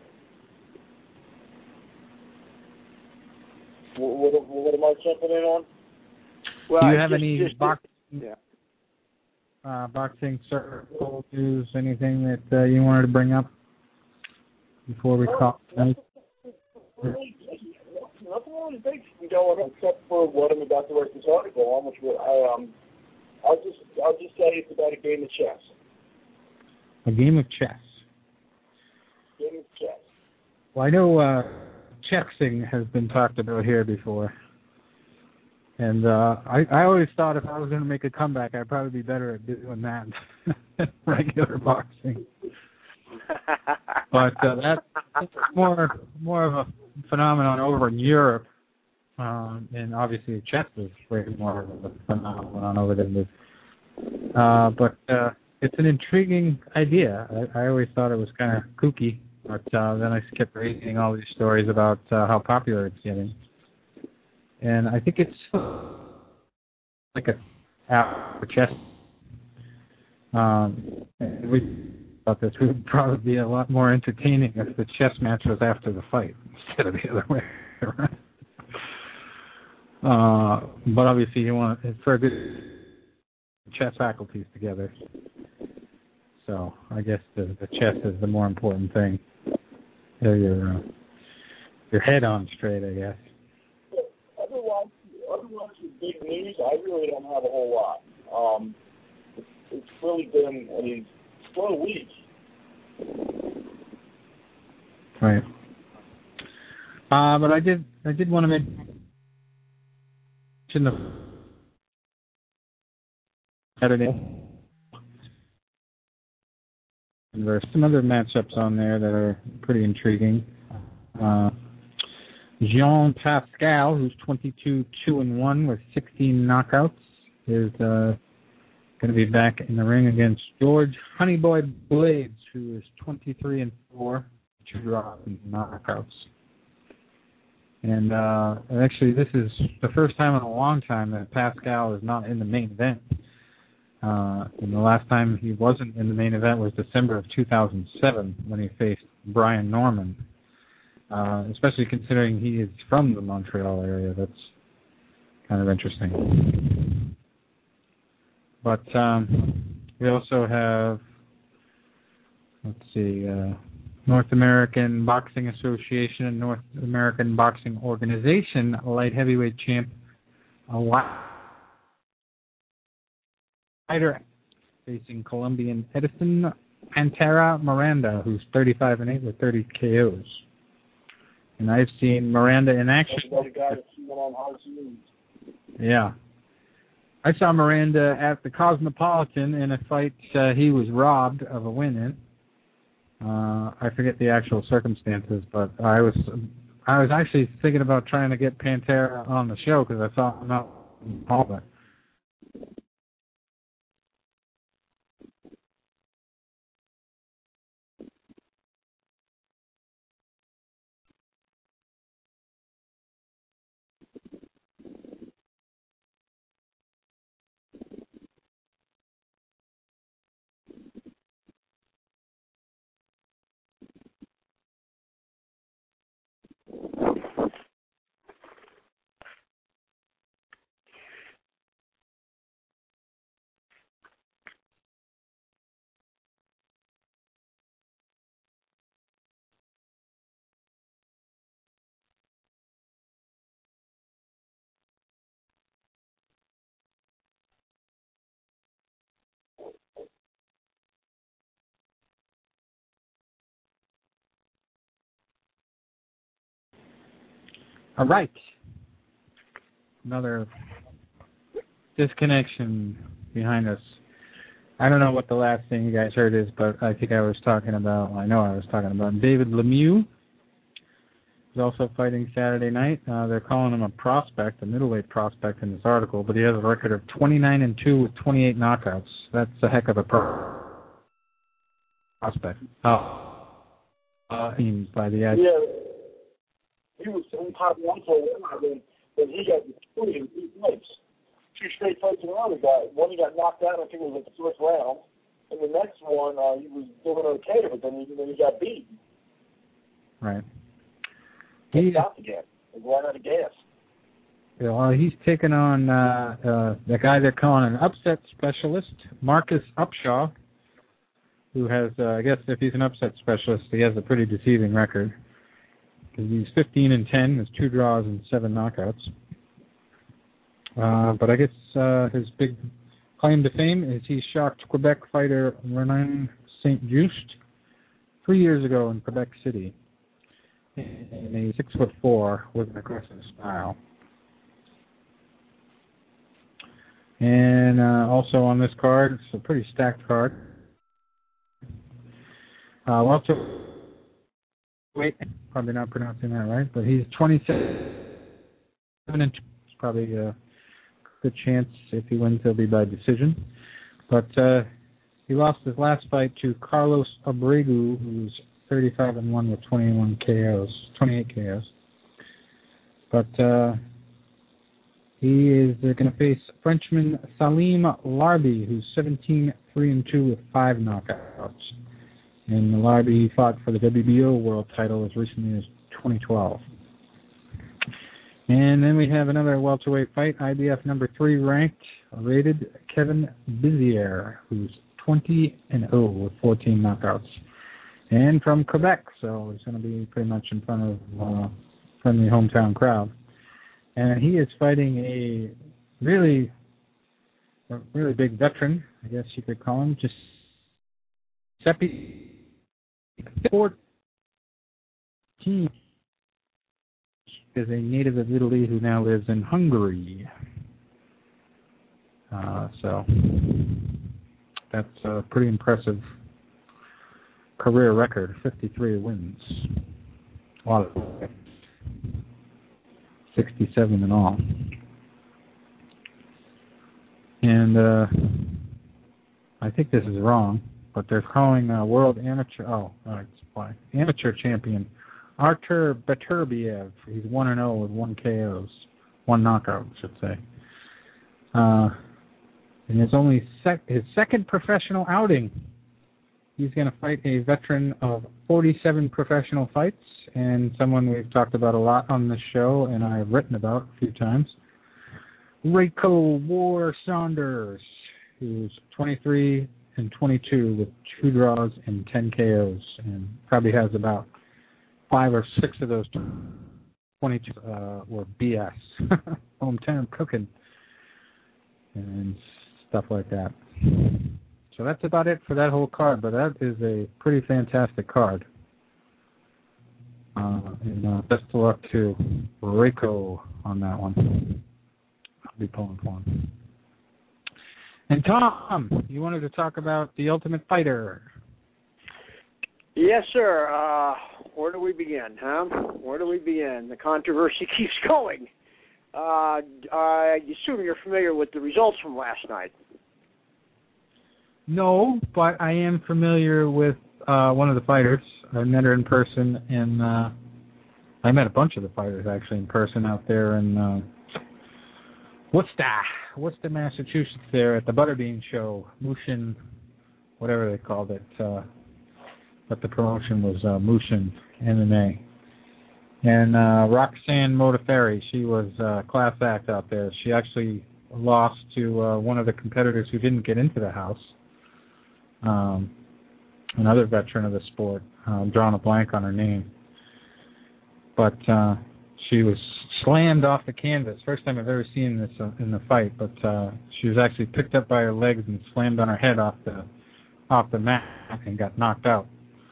What, what, what am I jumping in on? Well, Do you have just, any just, boxing, yeah. uh, boxing circle news, anything that uh, you wanted to bring up before we call tonight? Nothing really big going on except for what I'm about to write this article on, which will, I, um, I'll just I'll just say it's about a game of chess. A game of chess. Game of chess. Well, I know uh, chessing has been talked about here before. And uh, I, I always thought if I was going to make a comeback, I'd probably be better at doing that than regular boxing. But uh, that, that's more more of a phenomenon over in Europe, um, and obviously chess is way more of a phenomenon over there. Uh, but uh, it's an intriguing idea. I, I always thought it was kind of kooky, but uh, then I kept reading all these stories about uh, how popular it's getting. And I think it's like a app for chess. Um, and we thought this would probably be a lot more entertaining if the chess match was after the fight instead of the other way around. Uh, but obviously, you want it's for a good chess faculties together. So I guess the, the chess is the more important thing. Get your uh, your head on straight, I guess. Otherwise, otherwise with big news, I really don't have a whole lot. Um, it's, it's really been, I mean, slow week. Right. Uh, but I did, I did want to mention the Saturday. And there's some other matchups on there that are pretty intriguing. Uh, Jean Pascal, who's twenty-two two and one with sixteen knockouts, is uh, going to be back in the ring against George Honeyboy Blades, who is twenty-three and four, two draws and knockouts. And uh, actually, this is the first time in a long time that Pascal is not in the main event. Uh, and the last time he wasn't in the main event was December of two thousand seven when he faced Brian Norman. Uh, especially considering he is from the Montreal area, that's kind of interesting. But um, we also have, let's see, uh, North American Boxing Association and North American Boxing Organization light heavyweight champ, a fighter facing Colombian Edison Pantera Miranda, who's thirty-five and eight with thirty K Os. And I've seen Miranda in action. Yeah. I saw Miranda at the Cosmopolitan in a fight uh, he was robbed of a win in. Uh, I forget the actual circumstances, but I was I was actually thinking about trying to get Pantera on the show because I saw him out in all of it. All right. Another disconnection behind us. I don't know what the last thing you guys heard is, but I think I was talking about, I know I was talking about David Lemieux. He's also fighting Saturday night. Uh, they're calling him a prospect, a middleweight prospect in this article, but he has a record of twenty-nine and two with twenty-eight knockouts. That's a heck of a pro- prospect. Oh. Uh, by the ad- yeah. He was in top one for a while, then, then he got destroyed in two fights. Two straight fights in a row he got. One he got knocked out, I think it was at the first round. And the next one, uh, he was doing okay, but then he, then he got beat. Right. He stopped again. He ran out of gas. Yeah, well, he's taking on uh, uh, the guy they're calling an upset specialist, Marcus Upshaw, who has, uh, I guess if he's an upset specialist, he has a pretty deceiving record. He's fifteen and ten, has two draws and seven knockouts. Uh, but I guess uh, his big claim to fame is he shocked Quebec fighter Renan Saint-Just three years ago in Quebec City. And he's six foot four with an aggressive style. And uh, also on this card, it's a pretty stacked card. Uh, also. Wait, probably not pronouncing that right, but he's twenty-seven and two. It's probably a good chance if he wins, he'll be by decision. But uh, he lost his last fight to Carlos Abregu, who's thirty-five and one with twenty-one K Os, twenty-eight K Os. But uh, he is uh, going to face Frenchman Salim Larbi, who's seventeen three and two with five knockouts. And Larbi fought for the W B O world title as recently as twenty twelve. And then we have another welterweight fight, I B F number three ranked, rated Kevin Bizier, who's twenty and oh with fourteen knockouts. And from Quebec, so he's going to be pretty much in front of uh, friendly hometown crowd. And he is fighting a really, a really big veteran, I guess you could call him, just Seppi fourteen is a native of Italy who now lives in Hungary. Uh, so that's a pretty impressive career record, fifty-three wins. A lot of it. sixty-seven in all. And uh, I think this is wrong, but they're calling uh, world amateur, oh, all right, supply, amateur champion Artur Beterbiev. He's one and oh with one K Os, one knockout, I should say. Uh, in his only sec- his second professional outing. He's going to fight a veteran of forty-seven professional fights and someone we've talked about a lot on this show and I've written about a few times. Rayco War Saunders, who's twenty-three and twenty-two with two draws and ten K Os, and probably has about five or six of those twenty-two uh, were B S, hometown cooking, and stuff like that. So that's about it for that whole card, but that is a pretty fantastic card. Uh, and uh, best of luck to Rayco on that one. I'll be pulling for him. And Tom, you wanted to talk about The Ultimate Fighter. Yes, sir. Uh, where do we begin, huh? Where do we begin? The controversy keeps going. Uh, I assume you're familiar with the results from last night. No, but I am familiar with uh, one of the fighters. I met her in person, and uh, I met a bunch of the fighters actually in person out there in uh, Worcester, Worcester, Massachusetts. There at the Butterbean Show, Mushin, whatever they called it, uh, but the promotion was uh, Mushin M M A. And uh, Roxanne Modafferi, she was uh, class act out there. She actually lost to uh, one of the competitors who didn't get into the house. Um, another veteran of the sport. Uh, I'm drawing a blank on her name. But uh, she was slammed off the canvas. First time I've ever seen this uh, in the fight. But uh, she was actually picked up by her legs and slammed on her head off the off the mat and got knocked out.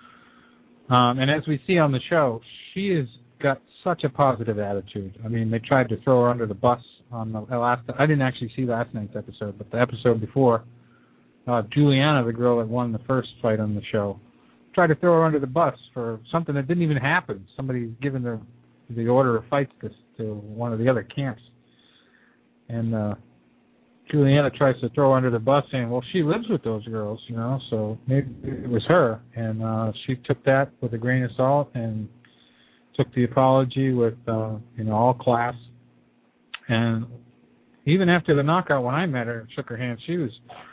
Um, and as we see on the show, she has got such a positive attitude. I mean, they tried to throw her under the bus on the last. I didn't actually see last night's episode, but the episode before. Uh, Juliana, the girl that won the first fight on the show, tried to throw her under the bus for something that didn't even happen. Somebody given the the order of fights to, to one of the other camps. And uh, Juliana tries to throw her under the bus saying, well, she lives with those girls, you know, so maybe it was her. And uh, she took that with a grain of salt and took the apology with, uh, you know, all class. And even after the knockout, when I met her and shook her hand, she was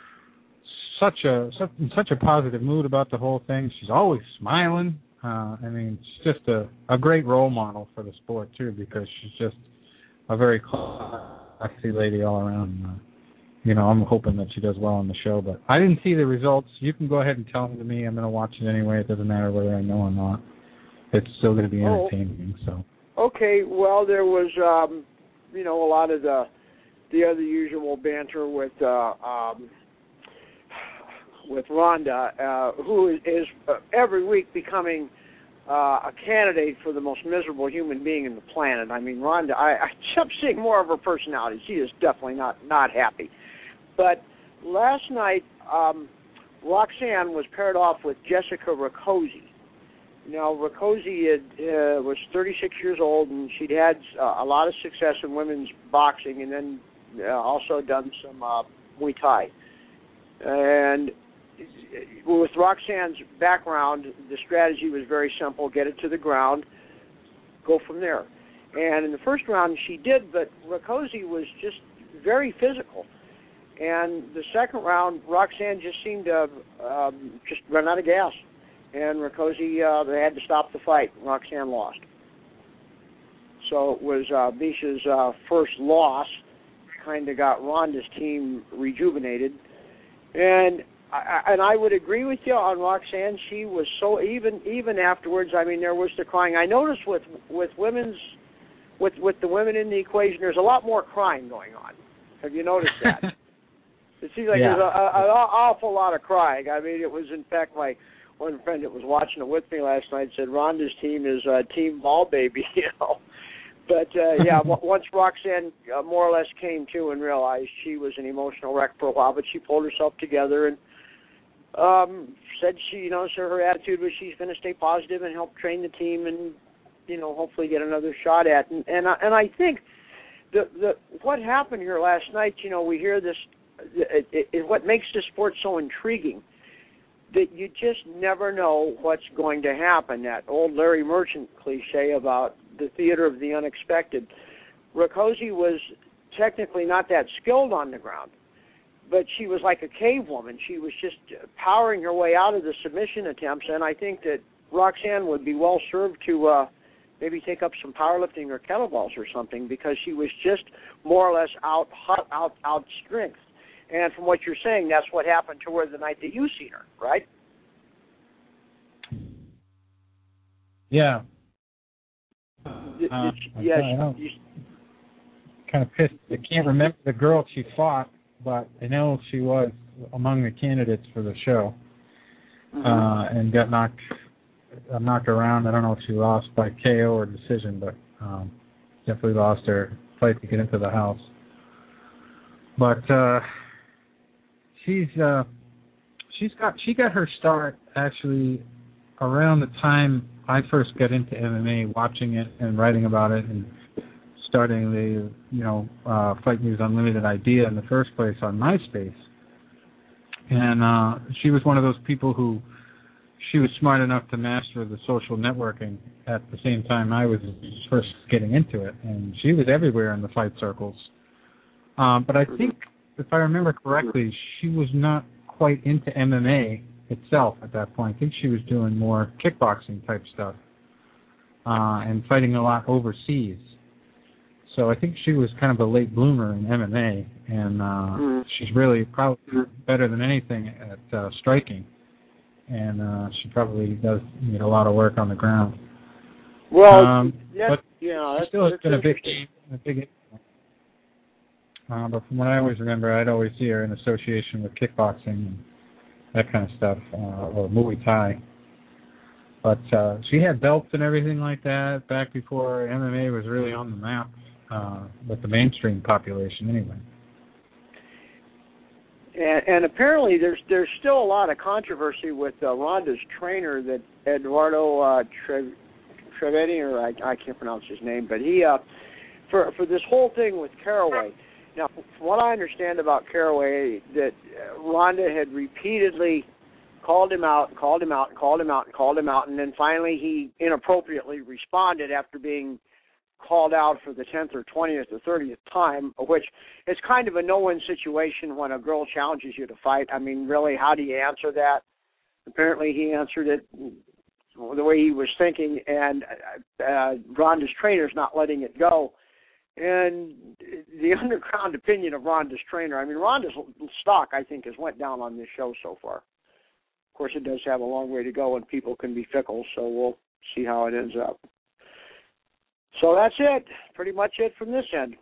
such a such, such a positive mood about the whole thing. She's always smiling. Uh, I mean, she's just a, a great role model for the sport, too, because she's just a very classy lady all around. Uh, you know, I'm hoping that she does well on the show. But I didn't see the results. You can go ahead and tell them to me. I'm going to watch it anyway. It doesn't matter whether I know or not. It's still going to be entertaining. So. Okay, well, there was, um, you know, a lot of the the other usual banter with uh, um, with Rhonda, uh, who is, is uh, every week becoming uh, a candidate for the most miserable human being in the planet. I mean, Rhonda, I, I kept seeing more of her personality. She is definitely not, not happy. But last night, um, Roxanne was paired off with Jessica Rakoczy. Now, Rakoczy had, uh, was thirty-six years old, and she'd had uh, a lot of success in women's boxing, and then uh, also done some uh, Muay Thai. And with Roxanne's background, the strategy was very simple: get it to the ground, go from there. And in the first round, she did, but Rakoczy was just very physical. And the second round, Roxanne just seemed to um, just run out of gas. And Rakoczy, uh, they had to stop the fight. Roxanne lost. So it was uh, Misha's uh, first loss. Kind of got Rhonda's team rejuvenated. And I, and I would agree with you on Roxanne. She was so, even even afterwards, I mean, there was the crying. I noticed with with women's, with with the women in the equation, there's a lot more crying going on. Have you noticed that? It seems like yeah. there's a, a, an awful lot of crying. I mean, it was, in fact, my one friend that was watching it with me last night said Rhonda's team is uh, Team Ball Baby, you know. But, uh, yeah, once Roxanne uh, more or less came to and realized she was an emotional wreck for a while, but she pulled herself together and um, said she, you know, so her attitude was she's going to stay positive and help train the team and, you know, hopefully get another shot at. And and I, and I think the the what happened here last night, you know, we hear this, it, it, it, what makes this sport so intriguing, that you just never know what's going to happen. That old Larry Merchant cliche about the theater of the unexpected. Rakoczy was technically not that skilled on the ground, but she was like a cave woman. She was just powering her way out of the submission attempts, and I think that Roxanne would be well served to uh, maybe take up some powerlifting or kettlebells or something, because she was just more or less out, out, out strength. And from what you're saying, that's what happened to her the night that you seen her, right? Yeah. Did, Uh, did she, yeah. I She, you, kind of pissed. I can't remember the girl she fought, but I know she was among the candidates for the show, mm-hmm. uh, and got knocked uh, knocked around. I don't know if she lost by K O or decision, but um, definitely lost her fight to get into the house. But uh, she's uh, she's got she got her start actually around the time I first got into M M A, watching it and writing about it and starting the, you know, uh, Fight News Unlimited idea in the first place on MySpace. And uh, she was one of those people who, she was smart enough to master the social networking at the same time I was first getting into it. And she was everywhere in the fight circles. Um, but I think, if I remember correctly, she was not quite into M M A itself at that point. I think she was doing more kickboxing type stuff uh, and fighting a lot overseas. So I think she was kind of a late bloomer in M M A, and uh, mm. she's really probably better than anything at uh, striking, and uh, she probably does need a lot of work on the ground. Well, um, yeah, but yeah, that's, still, that's it's been a big, a big. Uh, but from what I always remember, I'd always see her in association with kickboxing and that kind of stuff, uh, or Muay Thai. But uh, she had belts and everything like that back before M M A was really on the map. Uh, with the mainstream population, anyway. And, and apparently, there's there's still a lot of controversy with uh, Ronda's trainer, that Eduardo uh, Tre- Trevetti, or I, I can't pronounce his name, but he uh, for for this whole thing with Caraway. Now, from what I understand about Caraway, that Ronda had repeatedly called him out, and called him out, and called him out, and called him out, and then finally he inappropriately responded after being called out for the tenth or twentieth or thirtieth time, which is kind of a no-win situation when a girl challenges you to fight. I mean, really, how do you answer that? Apparently he answered it the way he was thinking, and uh, Ronda's trainer's not letting it go. And the underground opinion of Ronda's trainer, I mean, Ronda's stock, I think, has went down on this show so far. Of course, it does have a long way to go, and people can be fickle, so we'll see how it ends up. So that's it. Pretty much it from this end.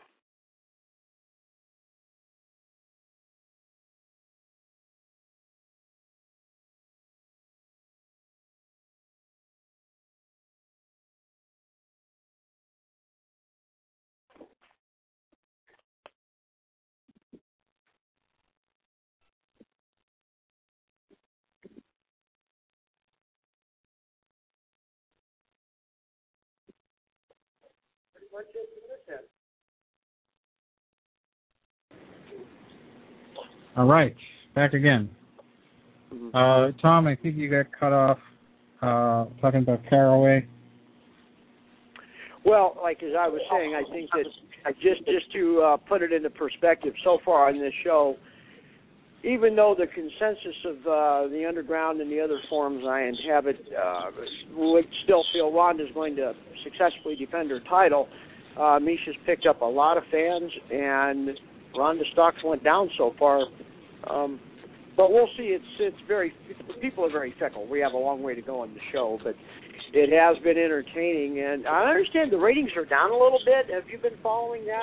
All right, back again. Uh, Tom, I think you got cut off uh, talking about Caraway. Well, like as I was saying, I think that just just to uh, put it into perspective, so far on this show, even though the consensus of uh, the underground and the other forums I inhabit uh, would still feel Ronda's going to successfully defend her title, uh, Misha's picked up a lot of fans, and Ronda's stocks went down so far. Um, but we'll see. It's it's very people are very fickle. We have a long way to go on the show, but it has been entertaining, and I understand the ratings are down a little bit. Have you been following that?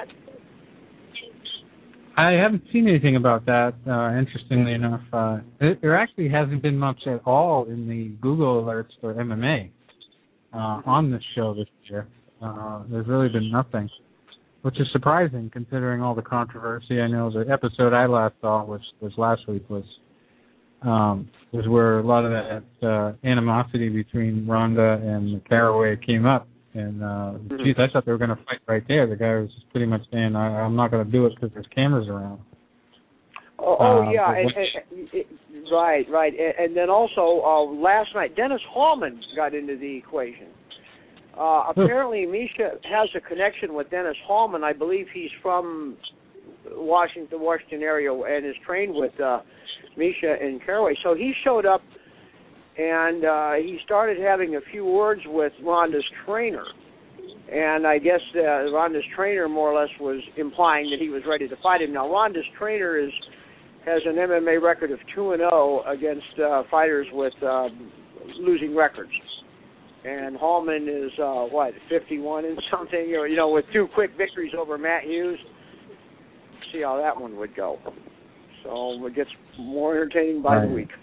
I haven't seen anything about that. Uh, interestingly enough, uh, it, there actually hasn't been much at all in the Google alerts for M M A uh, on this show this year. Uh, there's really been nothing, which is surprising considering all the controversy. I know the episode I last saw, which was last week, was um, was where a lot of that uh, animosity between Ronda and Caraway came up. And, uh, mm-hmm. geez, I thought they were going to fight right there. The guy was just pretty much saying, I, I'm not going to do it because there's cameras around. Oh, oh uh, yeah, and, and, and, right, right. And, and then also, uh, last night, Dennis Hallman got into the equation. Uh, apparently, Misha has a connection with Dennis Hallman. I believe he's from Washington, Washington area, and has trained with uh, Misha and Caraway. So he showed up, and uh, he started having a few words with Ronda's trainer. And I guess uh, Ronda's trainer more or less was implying that he was ready to fight him. Now, Ronda's trainer is has an M M A record of two and zero against uh, fighters with um, losing records. And Hallman is, uh, what, fifty-one and something, you know, with two quick victories over Matt Hughes. See how that one would go. So it gets more entertaining by right. the week.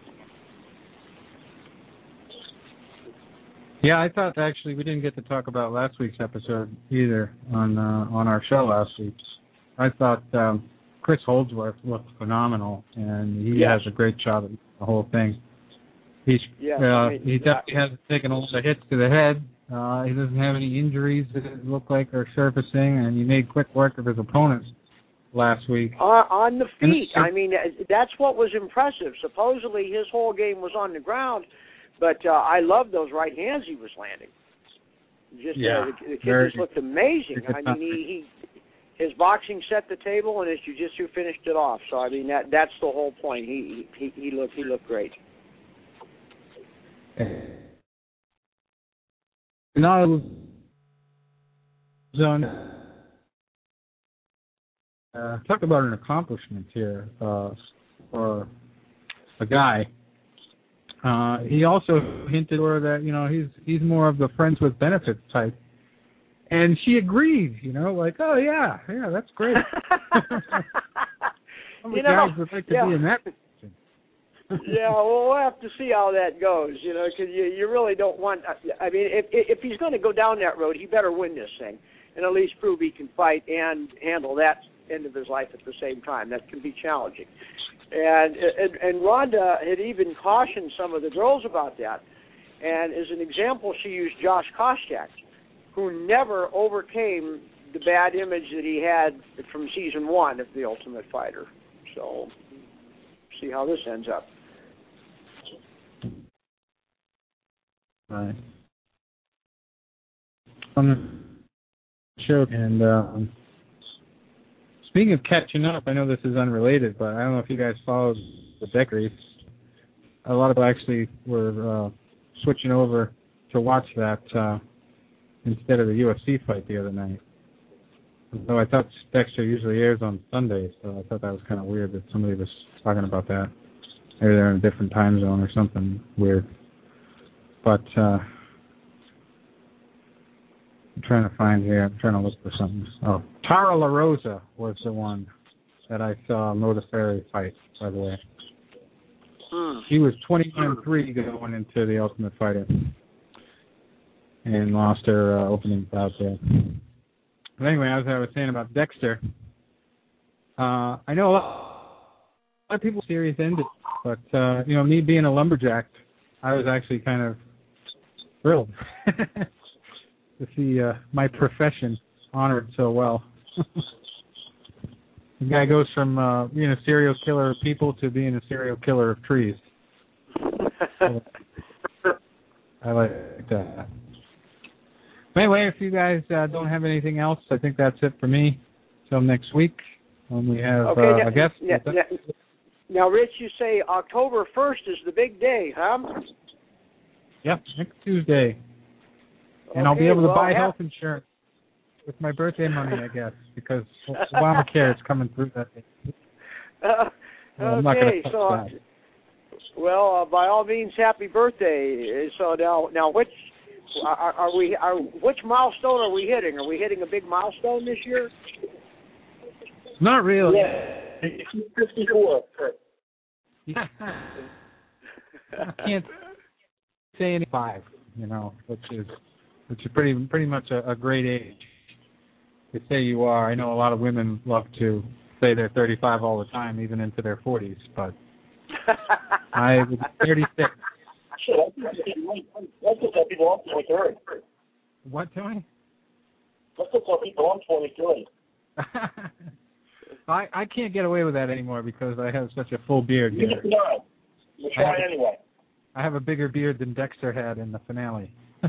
Yeah, I thought actually we didn't get to talk about last week's episode either on uh, on our show last week. I thought um, Chris Holdsworth looked phenomenal, and he yes. has a great shot at the whole thing. He's yes, uh, I mean, he definitely hasn't taken a lot of hits to the head. Uh, he doesn't have any injuries that look like are surfacing, and he made quick work of his opponents last week. Uh, on the feet. I mean, that's what was impressive. Supposedly his whole game was on the ground, but uh, I love those right hands he was landing. Just yeah, uh, the, the kid very, just looked amazing. I mean, he, he his boxing set the table and his jiu-jitsu finished it off. So I mean, that that's the whole point. He he he looked he looked great. Now, zone. Uh, talk about an accomplishment here uh, for a guy. Uh, he also hinted or that you know he's he's more of the friends with benefits type, and she agreed. You know, like, oh yeah, yeah, that's great. you know, guys would like to yeah. be in that position. Yeah, well, we'll have to see how that goes. You know, because you you really don't want. I mean, if if he's going to go down that road, he better win this thing, and at least prove he can fight and handle that end of his life at the same time. That can be challenging. And, and and Ronda had even cautioned some of the girls about that. And as an example, she used Josh Koscheck, who never overcame the bad image that he had from season one of The Ultimate Fighter. So, see how this ends up. Right. Um, show and. Um, Speaking of catching up, I know this is unrelated, but I don't know if you guys followed the deck race. A lot of people actually were uh, switching over to watch that uh, instead of the U F C fight the other night. So I thought Dexter usually airs on Sundays, so I thought that was kind of weird that somebody was talking about that. Maybe they're in a different time zone or something weird. But uh, I'm trying to find here. I'm trying to look for something. Oh, Tara La Rosa was the one that I saw Modafferi fight, by the way. Hmm. She was twenty-one and three going into the Ultimate Fighter and lost her uh, opening bout there. But anyway, as I was saying about Dexter, uh, I know a lot, a lot of people series ended, but uh, you know, me being a lumberjack, I was actually kind of thrilled to see uh, my profession honored so well. The guy goes from uh, being a serial killer of people to being a serial killer of trees. So, I like that. But anyway, if you guys uh, don't have anything else, I think that's it for me. Till next week when we have okay, uh, now, a guest. Now, now, now, Rich, you say October first is the big day, huh? Yep, next Tuesday. And okay, I'll be able to well, buy yeah. health insurance with my birthday money, I guess, because Obamacare is coming through that day. Uh, so I'm okay, not going to touch so, that. well, uh, by all means, happy birthday. So now, now, which are, are we? Are which milestone are we hitting? Are we hitting a big milestone this year? Not really. Yeah, fifty-four. Yeah. I can't say any five, you know, which is which is pretty pretty much a, a great age to say you are. I know a lot of women love to say they're thirty-five all the time, even into their forties, but I was thirty-six. Shit, that's what tell people I'm twenty-three. What, Tony? That's what tell people I'm twenty-three. I I can't get away with that anymore because I have such a full beard here. No, you try anyway. I have a bigger beard than Dexter had in the finale. I,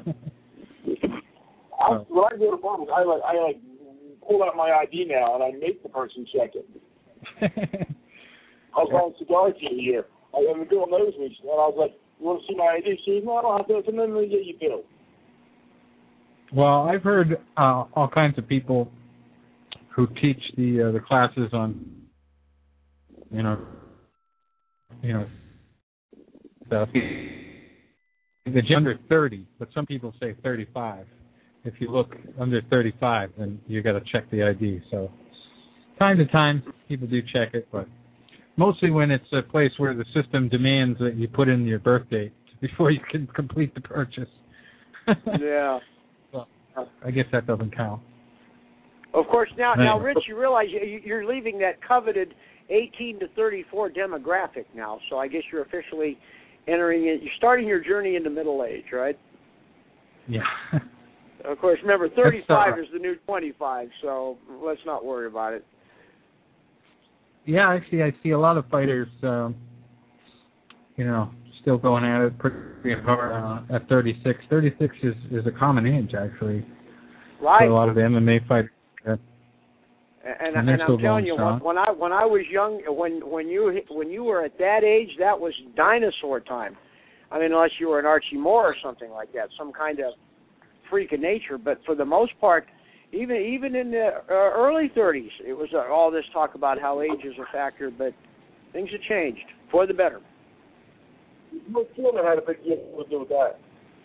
when I go to Bob's, I like I like pull out my I D now and I make the person check it. I was buying cigars the other year, and the girl knows me, and I was like, "You want to see my I D?" She said, "No, I don't have to. And then they get you bill." Well, I've heard uh, all kinds of people who teach the uh, the classes on, you know, you know, stuff. It's under thirty, but some people say thirty-five. If you look under thirty-five, then you got to check the I D. So, time to time, people do check it, but mostly when it's a place where the system demands that you put in your birth date before you can complete the purchase. Yeah. Well, I guess that doesn't count. Of course, now, anyway. now, Rich, you realize you- you're leaving that coveted eighteen to thirty-four demographic now, so I guess you're officially entering it. You're starting your journey into middle age, right? Yeah. Of course, remember, thirty-five uh, is the new twenty-five, so let's not worry about it. Yeah, actually, I see a lot of fighters, um, you know, still going at it pretty hard uh, at thirty-six. thirty-six is, is a common age, actually, Right. for a lot of the M M A fighters. Uh, And, and, and they're I'm still telling going you, strong. when, when I when I was young, when when you hit- when you were at that age, that was dinosaur time. I mean, unless you were an Archie Moore or something like that, some kind of freak of nature. But for the most part, even even in the uh, early thirties, it was uh, all this talk about how age is a factor. But things have changed for the better. Your Foreman had a big deal to do with that.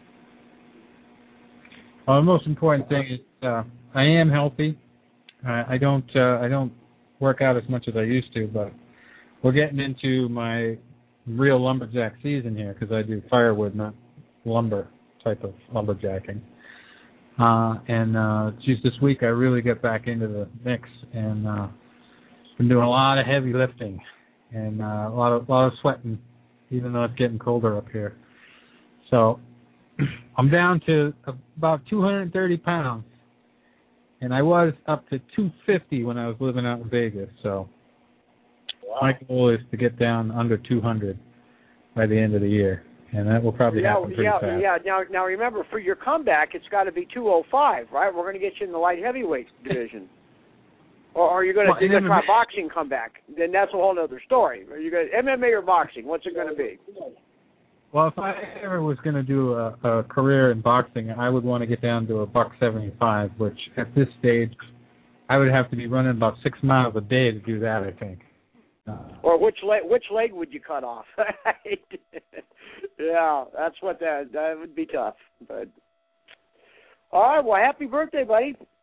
Well, the most important thing is uh, I am healthy. I, I don't uh, I don't work out as much as I used to, but we're getting into my real lumberjack season here because I do firewood, not lumber type of lumberjacking. Uh, and uh, geez, this week I really got back into the mix and uh, been doing a lot of heavy lifting and uh, a lot of a lot of sweating, even though it's getting colder up here. So I'm down to about two hundred thirty pounds, and I was up to two fifty when I was living out in Vegas. So Wow. my goal is to get down under two hundred by the end of the year, and that will probably yeah, happen pretty yeah, fast. yeah. Now, now remember, for your comeback, it's got to be two oh five, right? We're going to get you in the light heavyweight division. Or are you going to Well, well, try M M A boxing comeback? Then that's a whole other story. Are you going to M M A or boxing? What's it going to be? Well, if I ever was going to do a, a career in boxing, I would want to get down to a buck seventy-five, which at this stage, I would have to be running about six miles a day to do that, I think. Uh, Or which leg? Which leg would you cut off? Yeah, that's what that that would be tough. But all right, well, happy birthday, buddy.